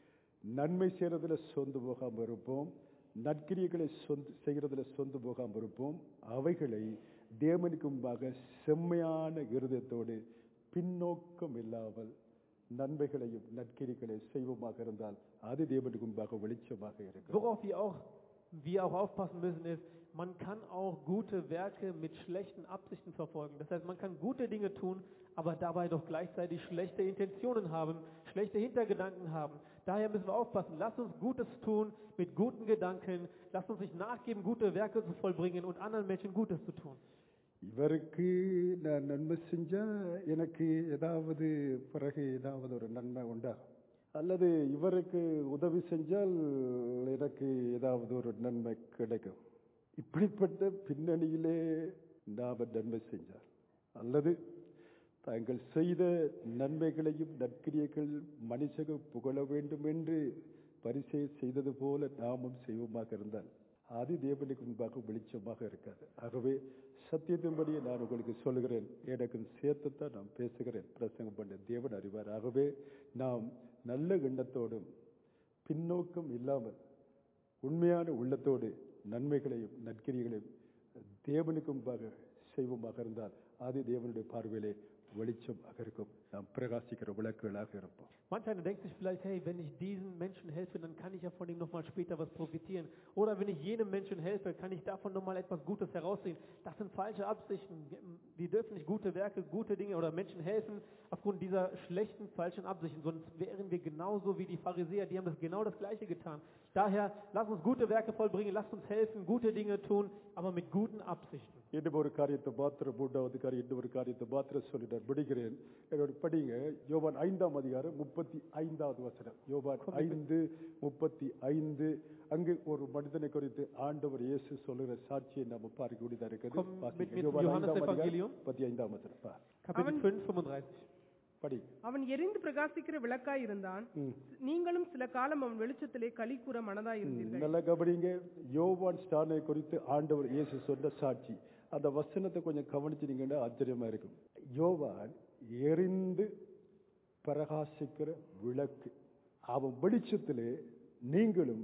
நன்மை செய்யறதுல சொந்து போகாமல் இருப்போம், நற்கிரியைகளை சொந்து செய்கிறதுல சொந்து போகாமல் இருப்போம். அவைகளை தேவனுக்கு முன்பாக செம்மையான இருதயத்தோடு பின்னோக்கம் இல்லாமல் நன்மைகளையும் நற்கிரியைகளையும் செய்வோமாக இருந்தால் அது தேவனுக்கு முன்பாக வெளிச்சமாக இருக்கும். Worauf wir auch, wir auch aufpassen müssen ist, man kann auch gute Werke mit schlechten Absichten verfolgen. Das heißt, man kann gute Dinge tun, aber dabei doch gleichzeitig schlechte Intentionen haben, schlechte Hintergedanken haben. Daher müssen wir aufpassen. Lasst uns Gutes tun mit guten Gedanken. Lasst uns nicht nachgeben, gute Werke zu vollbringen und anderen Menschen Gutes zu tun. இவருக்கு நான் நன்மை செஞ்சா எனக்கு ஏதாவது பிறகு ஏதாவது ஒரு நன்மை உண்டா, அல்லது இவருக்கு உதவி செஞ்சால் எனக்கு ஏதாவது ஒரு நன்மை கிடைக்கும். இப்படிப்பட்ட பின்னணியிலே நாம் நன்மை செஞ்சால், அல்லது தாங்கள் செய்த நன்மைகளையும் நற்கிரியைகள் மனுஷர்கள் புகழ வேண்டும் என்று பரிசை செய்தது போல நாமும் செய்வோமாக இருந்தால் அது தேவனுக்கு முன்பாக வெளிச்சமாக இருக்காது. ஆகவே சத்தியத்தின்படியே நான் உங்களுக்கு சொல்லுகிறேன், எனக்கு சேர்த்துத்தான் நான் பேசுகிறேன், பிரசங்கம் பண்ண தேவன் அறிவார். ஆகவே நாம் நல்ல எண்ணத்தோடும் பின்னோக்கம் இல்லாமல் உண்மையான உள்ளத்தோடு நன்மைகளையும் நற்கிரியைகளையும் தேவனுக்கு முன்பாக செய்வோமாக இருந்தால் அது தேவனுடைய பார்வையிலே வெளிச்சமாக இருக்கும். நாம் பிரகாசிக்கிற விளக்குகளாக இருப்போம். Manch einer denkt sich vielleicht, hey, wenn ich diesen Menschen helfe, dann kann ich ja von ihm nochmal später was profitieren. Oder wenn ich jenem Menschen helfe, kann ich davon nochmal etwas Gutes herausziehen. Das sind falsche Absichten. Wir dürfen nicht gute Werke, gute Dinge oder Menschen helfen aufgrund dieser schlechten, falschen Absichten. Sonst wären wir genauso wie die Pharisäer, die haben das genau das Gleiche getan. Daher, lasst uns gute Werke vollbringen, lasst uns helfen, gute Dinge tun, aber mit guten Absichten. இன்னும் ஒரு காரியத்தை மாத்திர மூன்றாவது காரியம் இன்னும் ஒரு காரியத்தை மாத்திர சொல்லிட்டார் படிக்கிறேன். என்னோட படிங்க யோவான் ஐந்தாம் அதிகாரம் முப்பத்தி ஐந்தாவது வசனம். யோவான் ஐந்து முப்பத்தி ஐந்து. அங்கு ஒரு மனிதனை குறித்து ஆண்டவர் இயேசு சொல்லுகிற சாட்சியை நம்ம பார்க்க வேண்டியதா இருக்குது. யோவான் ஐந்தாம் அதிகாரம் முப்பத்தி ஐந்தாம் வசனம். Kapitel fünf, fünfunddreißig. படி. அவன் எரிந்து பிரகாசிக்கிற விளக்காய் இருந்தான், நீங்களும் சில காலம் அவன் வெளிச்சத்திலே களி கூற மனதாய் இருந்தீர்கள். நல்ல கவனிங்க, யோவான் ஸ்நானை குறித்து ஆண்டவர் இயேசு சொன்ன சாட்சி. அந்த வசனத்தை கொஞ்சம் கவனிச்சிட்டீங்கன்னா ஆச்சரியமா இருக்கும். யோவான் எரிந்து பிரகாசிக்கிற விளக்கு, அவன் வெளிச்சத்திலே நீங்களும்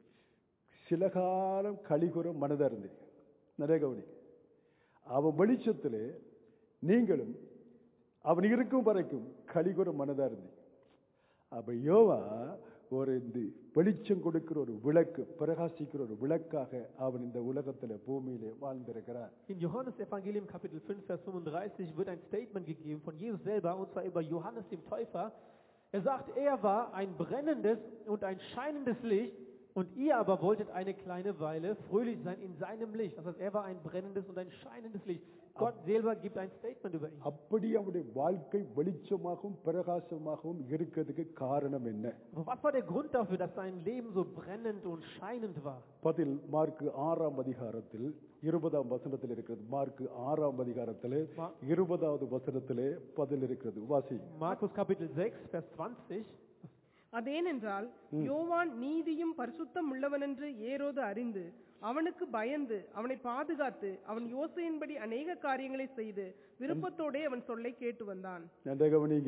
சில காலம் களிகூற மனதா இருந்தீங்க. நிறைய கவனிங்க, அவன் வெளிச்சத்திலே நீங்களும் அவன் இருக்கும் வரைக்கும் களிகூற மனதா இருந்தீங்க. அப்ப யோவா ஒரு இந்த வெளிச்சம் கொடுக்கிற ஒரு விளக்கு, பிரகாசிக்கிற ஒரு விளக்காக அவன் இந்த உலகத்துல பூமியிலே வாழ்ந்திருக்கிறார். In Johannes Evangelium Kapitel fünf Vers fünfunddreißig wird ein Statement gegeben von Jesus selber, und zwar über Johannes dem Täufer. Er sagt, er war ein brennendes und ein scheinendes Licht, und ihr aber wolltet eine kleine Weile fröhlich sein in seinem Licht. Das heißt, er war ein brennendes und ein scheinendes Licht. Gott selber gibt ein Statement über ihn. அப்படி அவருடைய வாழ்க்கை வெளிச்சமாகவும் பிரகாசமாகவும் இருக்கிறதுக்கு காரணம் என்ன? Aber was war der Grund dafür, dass sein Leben so brennend und scheinend war? பதில் Mark ஆறாம் அதிகாரத்தில் இருபதாம் வசனத்தில் இருக்கிறது. மார்க்கு ஆறாம் அதிகாரத்திலே இருபதாவது வசனத்திலே பதில் இருக்கிறது. வாசி. Markus Kapitel sechs Vers zwanzig. அதேனென்றால் யோவான் நீதியும் பரிசுத்தம் உள்ளவனென்று ஏரோது அறிந்து அவனுக்கு பயந்து அவனை பாதுகாத்து அவன் யோசையின்படி அநேக காரியங்களை செய்து விருப்பத்தோடே அவன் சொல்லை கேட்டு வந்தான். நன்றி கவனிங்க,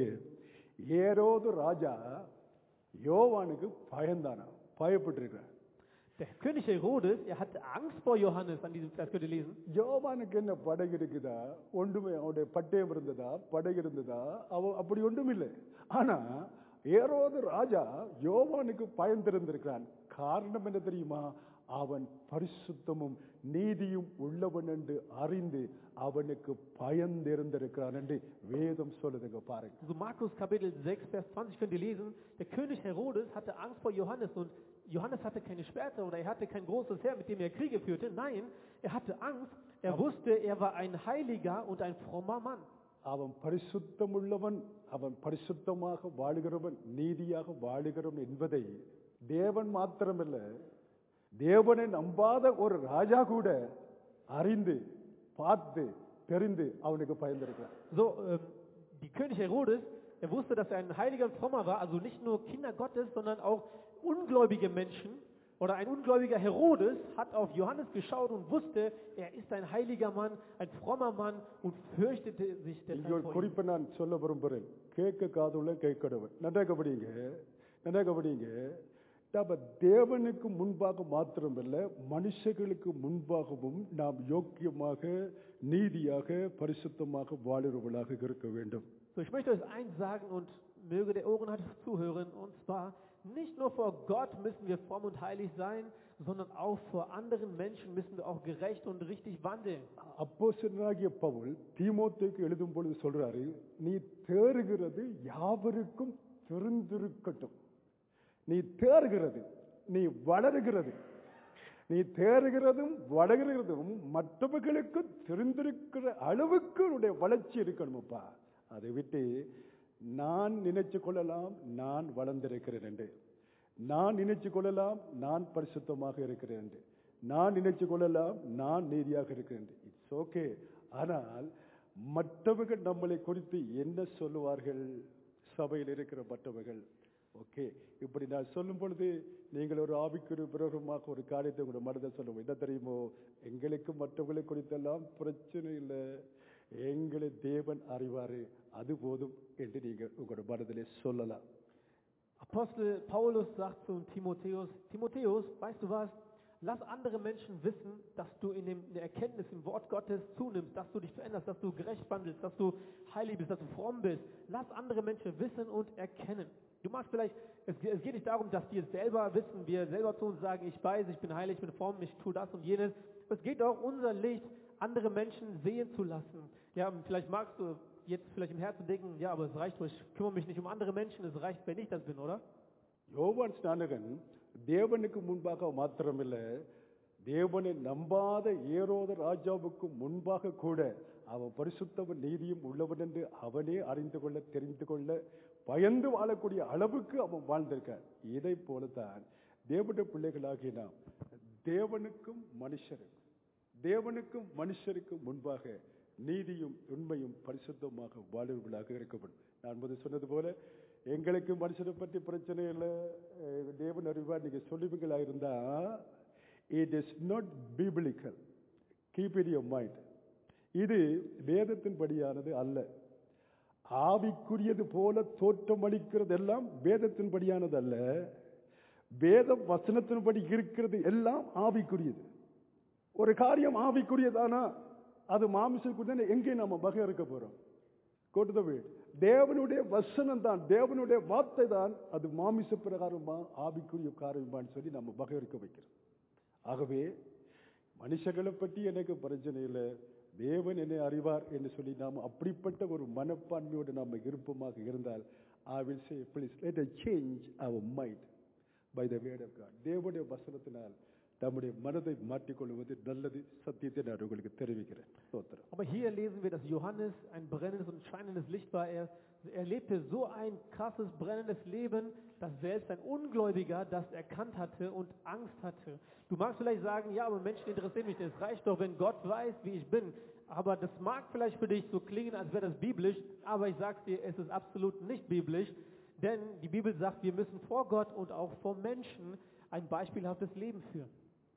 ஏரோது ராஜா யோவானுக்கு பயந்தானா, பயப்பட்டிருக்கிறார். Der König Herodes, er hatte Angst vor Johannes, an diesem Vers könnt ihr lesen. யோவானுக்கு என்ன படகு இருக்குதா, ஒன்றுமே, அவனுடைய பட்டயம் இருந்ததா, படகு இருந்ததா, அவ அப்படி ஒன்றும் இல்லை. ஆனா ஏரோது ராஜா யோவானுக்கு பயந்திருந்திருக்கிறான். காரணம் என்ன தெரியுமா? அவன் பரிசுத்தமும் நீதியும் உள்ளவன் என்று அறிந்து அவனுக்கு பயந்திருந்திருக்கிறான் என்று வேதம் சொல்லுதுங்க பாருங்க. So Markus Kapitel sechs Vers zwanzig könnt ihr lesen, der König Herodes hatte Angst vor Johannes, und Johannes hatte keine Schwerter oder er hatte kein großes Heer, mit dem er Kriege führte. Nein, er hatte Angst. Er wusste, er war ein heiliger und ein frommer Mann. அவன் பரிசுத்தமுள்ளவன், அவன் பரிசுத்தமாக வாழுகிறவன், நீதியாக வாழுகிறவன் என்பதை தேவன் மாத்திரமல்ல, தேவனை நம்பாத ஒரு ராஜா கூட அறிந்து பார்த்து தெரிந்து அவனுக்கு பயந்திருக்கிறான். So, ähm, die König Herodes, er wusste, dass er ein heiliger und frommer war, also nicht nur Kinder Gottes, sondern auch ungläubige Menschen. Oder ein ungläubiger Herodes hat auf Johannes geschaut und wusste, er ist ein heiliger Mann, ein frommer Mann und fürchtete sich இங்க deshalb ஒரு vor ihm. குறிப்பை நான் சொல்ல விரும்புகிறேன். கேட்க காதுள்ள கேட்கடவன். நல்லா கவனிங்க, நல்லா கவனிங்க. அப்ப தேவனுக்கு முன்பாக மாத்திரமல்ல, மனுஷர்களுக்கு முன்பாகவும் நாம் யோக்கியமாக, நீதியாக, பரிசுத்தமாக வாழுறவர்களாக இருக்க வேண்டும். So, ich möchte euch eins sagen und möge der Ohrenhalt zuhören, und zwar, nicht nur vor Gott müssen wir fromm und heilig sein, sondern auch vor anderen Menschen müssen wir auch gerecht und richtig wandeln. அப்போஸ்தலனாகிய பவுல் தீமோத்தேயுக்கு எழுதும் பொழுது சொல்றாரு, நீ தேறுகிறது யாவருக்கும் தெரிந்திருக்கட்டும். நீ தேறுகிறது, நீ வளருகிறது, நீ தேறுகிறதும் வளர்கிறதும் மற்றவர்களுக்கு தெரிந்திருக்கிற அளவுக்கு உன்னுடைய வளர்ச்சி இருக்கணும்ப்பா. அதை விட்டு நான் நினைச்சு கொள்ளலாம் நான் வளர்ந்திருக்கிறேன் என்று, நான் நினைச்சு கொள்ளலாம் நான் பரிசுத்தமாக இருக்கிறேன் என்று, நான் நினைச்சு கொள்ளலாம் நான் நீதியாக இருக்கிறேன். It's okay. ஆனால் மற்றவர்கள் நம்மளை குறித்து என்ன சொல்லுவார்கள்? சபையில் இருக்கிற மற்றவர்கள் ஓகே, இப்படி நான் சொல்லும் பொழுது நீங்கள் ஒரு ஆவிக்குரிய பிரகமாக ஒரு காரியத்தை உங்களோட மனதை சொல்லுவோம். என்ன தெரியுமோ, எங்களுக்கு மற்றவர்களை குறித்தெல்லாம் பிரச்சனை இல்லை, எங்களை தேவன் அறிவாரு, அது போதும் என்று நீங்கள் உங்களோட மனதிலே சொல்லலாம். Apostel Paulus sagt zu Timotheus, Timotheus, weißt du was? Lass andere Menschen wissen, dass du in, dem, in der Erkenntnis im Wort Gottes zunimmst, dass du dich veränderst, dass du gerecht wandelst, dass du heilig bist, dass du fromm bist. Lass andere Menschen wissen und erkennen. Du magst vielleicht, es, es geht nicht darum, dass wir es selber wissen, wir selber zu uns sagen, ich weiß, ich bin heilig, ich bin fromm, ich tue das und jenes. Es geht auch unser Licht, andere Menschen sehen zu lassen. Ja, vielleicht magst du jetzt vielleicht im Herzen denken, ja, aber es reicht doch, ich kümmere mich nicht um andere Menschen, es reicht, wenn ich das bin, oder? யோவான் ஸ்நானகன் தேவனுக்கு முன்பாக மாத்திரமில்லை, தேவனை நம்பாத ஏரோத ராஜாவுக்கு முன்பாக கூட அவன் பரிசுத்தவன் நீதியும் உள்ளவன் என்று அவனே அறிந்து கொள்ள தெரிந்து கொள்ள பயந்து வாழக்கூடிய அளவுக்கு அவன் வாழ்ந்திருக்கான். இதை போலத்தான் தேவனுடைய பிள்ளைகளாகிய நாம் தேவனுக்கும் மனுஷருக்கும் தேவனுக்கும் மனுஷருக்கும் முன்பாக நீதியும் உண்மையும் பரிசுத்தமாக வாழ்வுகளாக இருக்கப்படும். நான் முதல் சொன்னது போல எங்களுக்கு மனுஷனை பற்றி பிரச்சனை இல்லை, தேவன் அறிவார் நீங்க சொல்லுவீங்களா இருந்தா, it is not biblical. Keep in your mind. இது வேதத்தின் படியானது அல்ல. ஆவிக்குரியது போல தோற்றமளிக்கிறது எல்லாம் வேதத்தின் படியானது அல்ல. வேத வசனத்தின்படி இருக்கிறது எல்லாம் ஆவிக்குரியது. ஒரு காரியம் ஆவிக்குரியதானா அது மாமிசக்குரியதான எங்கே நம்ம வகை இருக்க போறோம்? கொடுத்தவே தேவனுடைய வசனம் தான், தேவனுடைய வார்த்தை தான் அது மாமிச பிரகாரமா ஆவிக்குரிய காரியமான்னு சொல்லி நம்ம வகை இருக்க வைக்கிறோம். ஆகவே மனுஷங்களை பற்றி எனக்கு பிரச்சனை இல்லை, தேவன் என்னை அறிவார் என்று சொல்லி நாம் அப்படிப்பட்ட ஒரு மனப்பான்மையோடு நாம் விருப்பமாக இருந்தால், I will say please let us change our mind by the word of God. தேவனுடைய வசனத்தினால் நம்முடைய மனதை மாற்றிக்கொள்வது நல்லது. சத்தியத்தை நான் உங்களுக்கு தெரிவிக்கிறேன். ஸ்தோத்திரம். Aber hier lesen wir, dass Johannes ein brennendes und scheinendes Licht war. Er, er lebte so ein krasses, brennendes Leben, dass selbst ein Ungläubiger das erkannt hatte und Angst hatte. Du magst vielleicht sagen, ja, aber Menschen interessieren mich, es reicht doch, wenn Gott weiß, wie ich bin. Aber das mag vielleicht für dich so klingen, als wäre das biblisch, aber ich sag's dir, es ist absolut nicht biblisch, denn die Bibel sagt, wir müssen vor Gott und auch vor Menschen ein beispielhaftes Leben führen.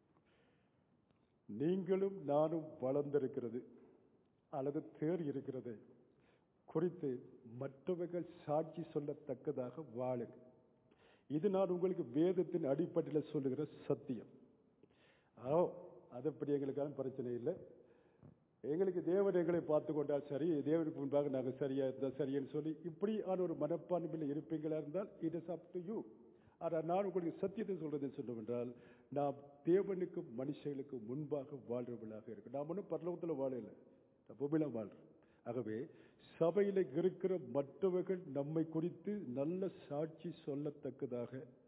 நீங்களும் நானும் வளர்ந்திருக்கிறது அல்லது தேர் இருக்கிறது குறித்து மற்றவர்கள் சாட்சி சொல்லத்தக்கதாக வாழுங்க. இது நான் உங்களுக்கு வேதத்தின் அடிப்படையில் சொல்லுகிற சத்தியம். ஆ அதப்படி எங்களுக்கான பிரச்சனை இல்லை. எங்களுக்கு தேவன் எங்களை பார்த்து கொண்டால் சரி, தேவனுக்கு முன்பாக நாங்கள் சரியா இருந்தால் சரின்னு சொல்லி இப்படியான ஒரு மனப்பான்மையில் இருப்பீங்களா இருந்தால் it is up to you. ஆனால் நான் உங்களுக்கு சத்தியத்தை சொல்றதை சொன்னோம் என்றால், நாம் தேவனுக்கும் மனுஷர்களுக்கும் முன்பாக வாழ்றவர்களாக இருக்கு. நாம் ஒன்றும் பரலோகத்தில் வாழல, பூமியில வாழ்றோம். ஆகவே சபையில் இருக்கிற மற்றவர்கள் நம்மை குறித்து நல்ல சாட்சி சொல்லத்தக்கதாக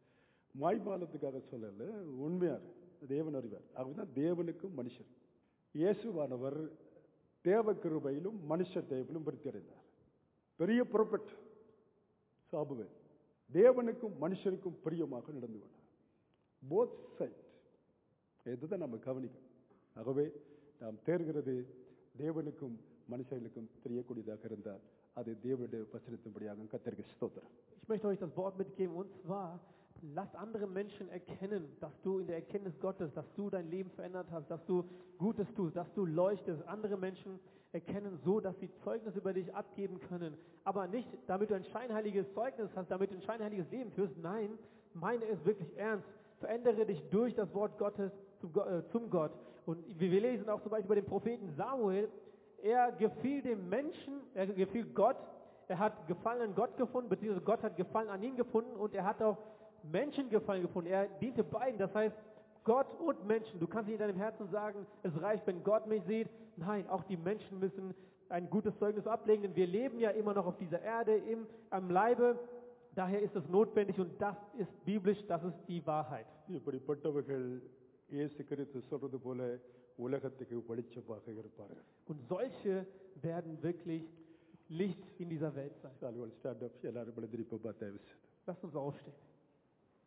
மாய்மாலத்துக்காக சொல்லல, உண்மையார் தேவன் அறிவார். ஆகவேதான் தேவனுக்கும் மனுஷர். இயேசுவானவர் தேவ கிருபையிலும் மனுஷ தேவையிலும் விருத்தியடைந்தார். பெரிய புறப்பட்டு சாபுவேல் தேவனுக்கும் மனுஷருக்கும் பிரியமாக நடந்து கொண்டார். போத் சைட் இதுதான் நம்ம கவனிக்கணும். ஆகவே நாம் தேர்கிறது தேவனுக்கும் மனுஷர்களுக்கும் தெரியக்கூடியதாக இருந்தால் அது தேவனுடைய வசனத்தின்படியாக கர்த்தருக்கு ஸ்தோத்திரம். Ich möchte euch das Wort mitgeben, und zwar, lasst andere Menschen erkennen, dass du in der Erkenntnis Gottes, dass du dein Leben verändert hast, dass du Gutes tust, dass du leuchtest. Andere Menschen erkennen so, dass sie Zeugnis über dich abgeben können. Aber nicht, damit du ein scheinheiliges Zeugnis hast, damit du ein scheinheiliges Leben führst. Nein, meine es wirklich ernst. Verändere dich durch das Wort Gottes zum, äh, zum Gott. Und wir lesen auch zum Beispiel über den Propheten Samuel. Er gefiel dem Menschen, er gefiel Gott. Er hat Gefallen an Gott gefunden, beziehungsweise Gott hat Gefallen an ihn gefunden, und er hat auch Menschen Gefallen gefunden. Er diente beiden, das heißt Gott und Menschen. Du kannst nicht in deinem Herzen sagen, es reicht, wenn Gott mich sieht. Nein, auch die Menschen müssen ein gutes Zeugnis ablegen, denn wir leben ja immer noch auf dieser Erde, im, am Leibe. Daher ist es notwendig, und das ist biblisch, das ist die Wahrheit. இப்படிப்பட்டவர்கள் இயேசு கிறிஸ்து சொல்றது போல உலகத்துக்கு வெளிச்சமாக இருப்பார்கள். Und solche werden wirklich Licht in dieser Welt sein. Shall we all stand up? எல்லாரும் எழுந்திருப்போம். Lasst uns aufstehen.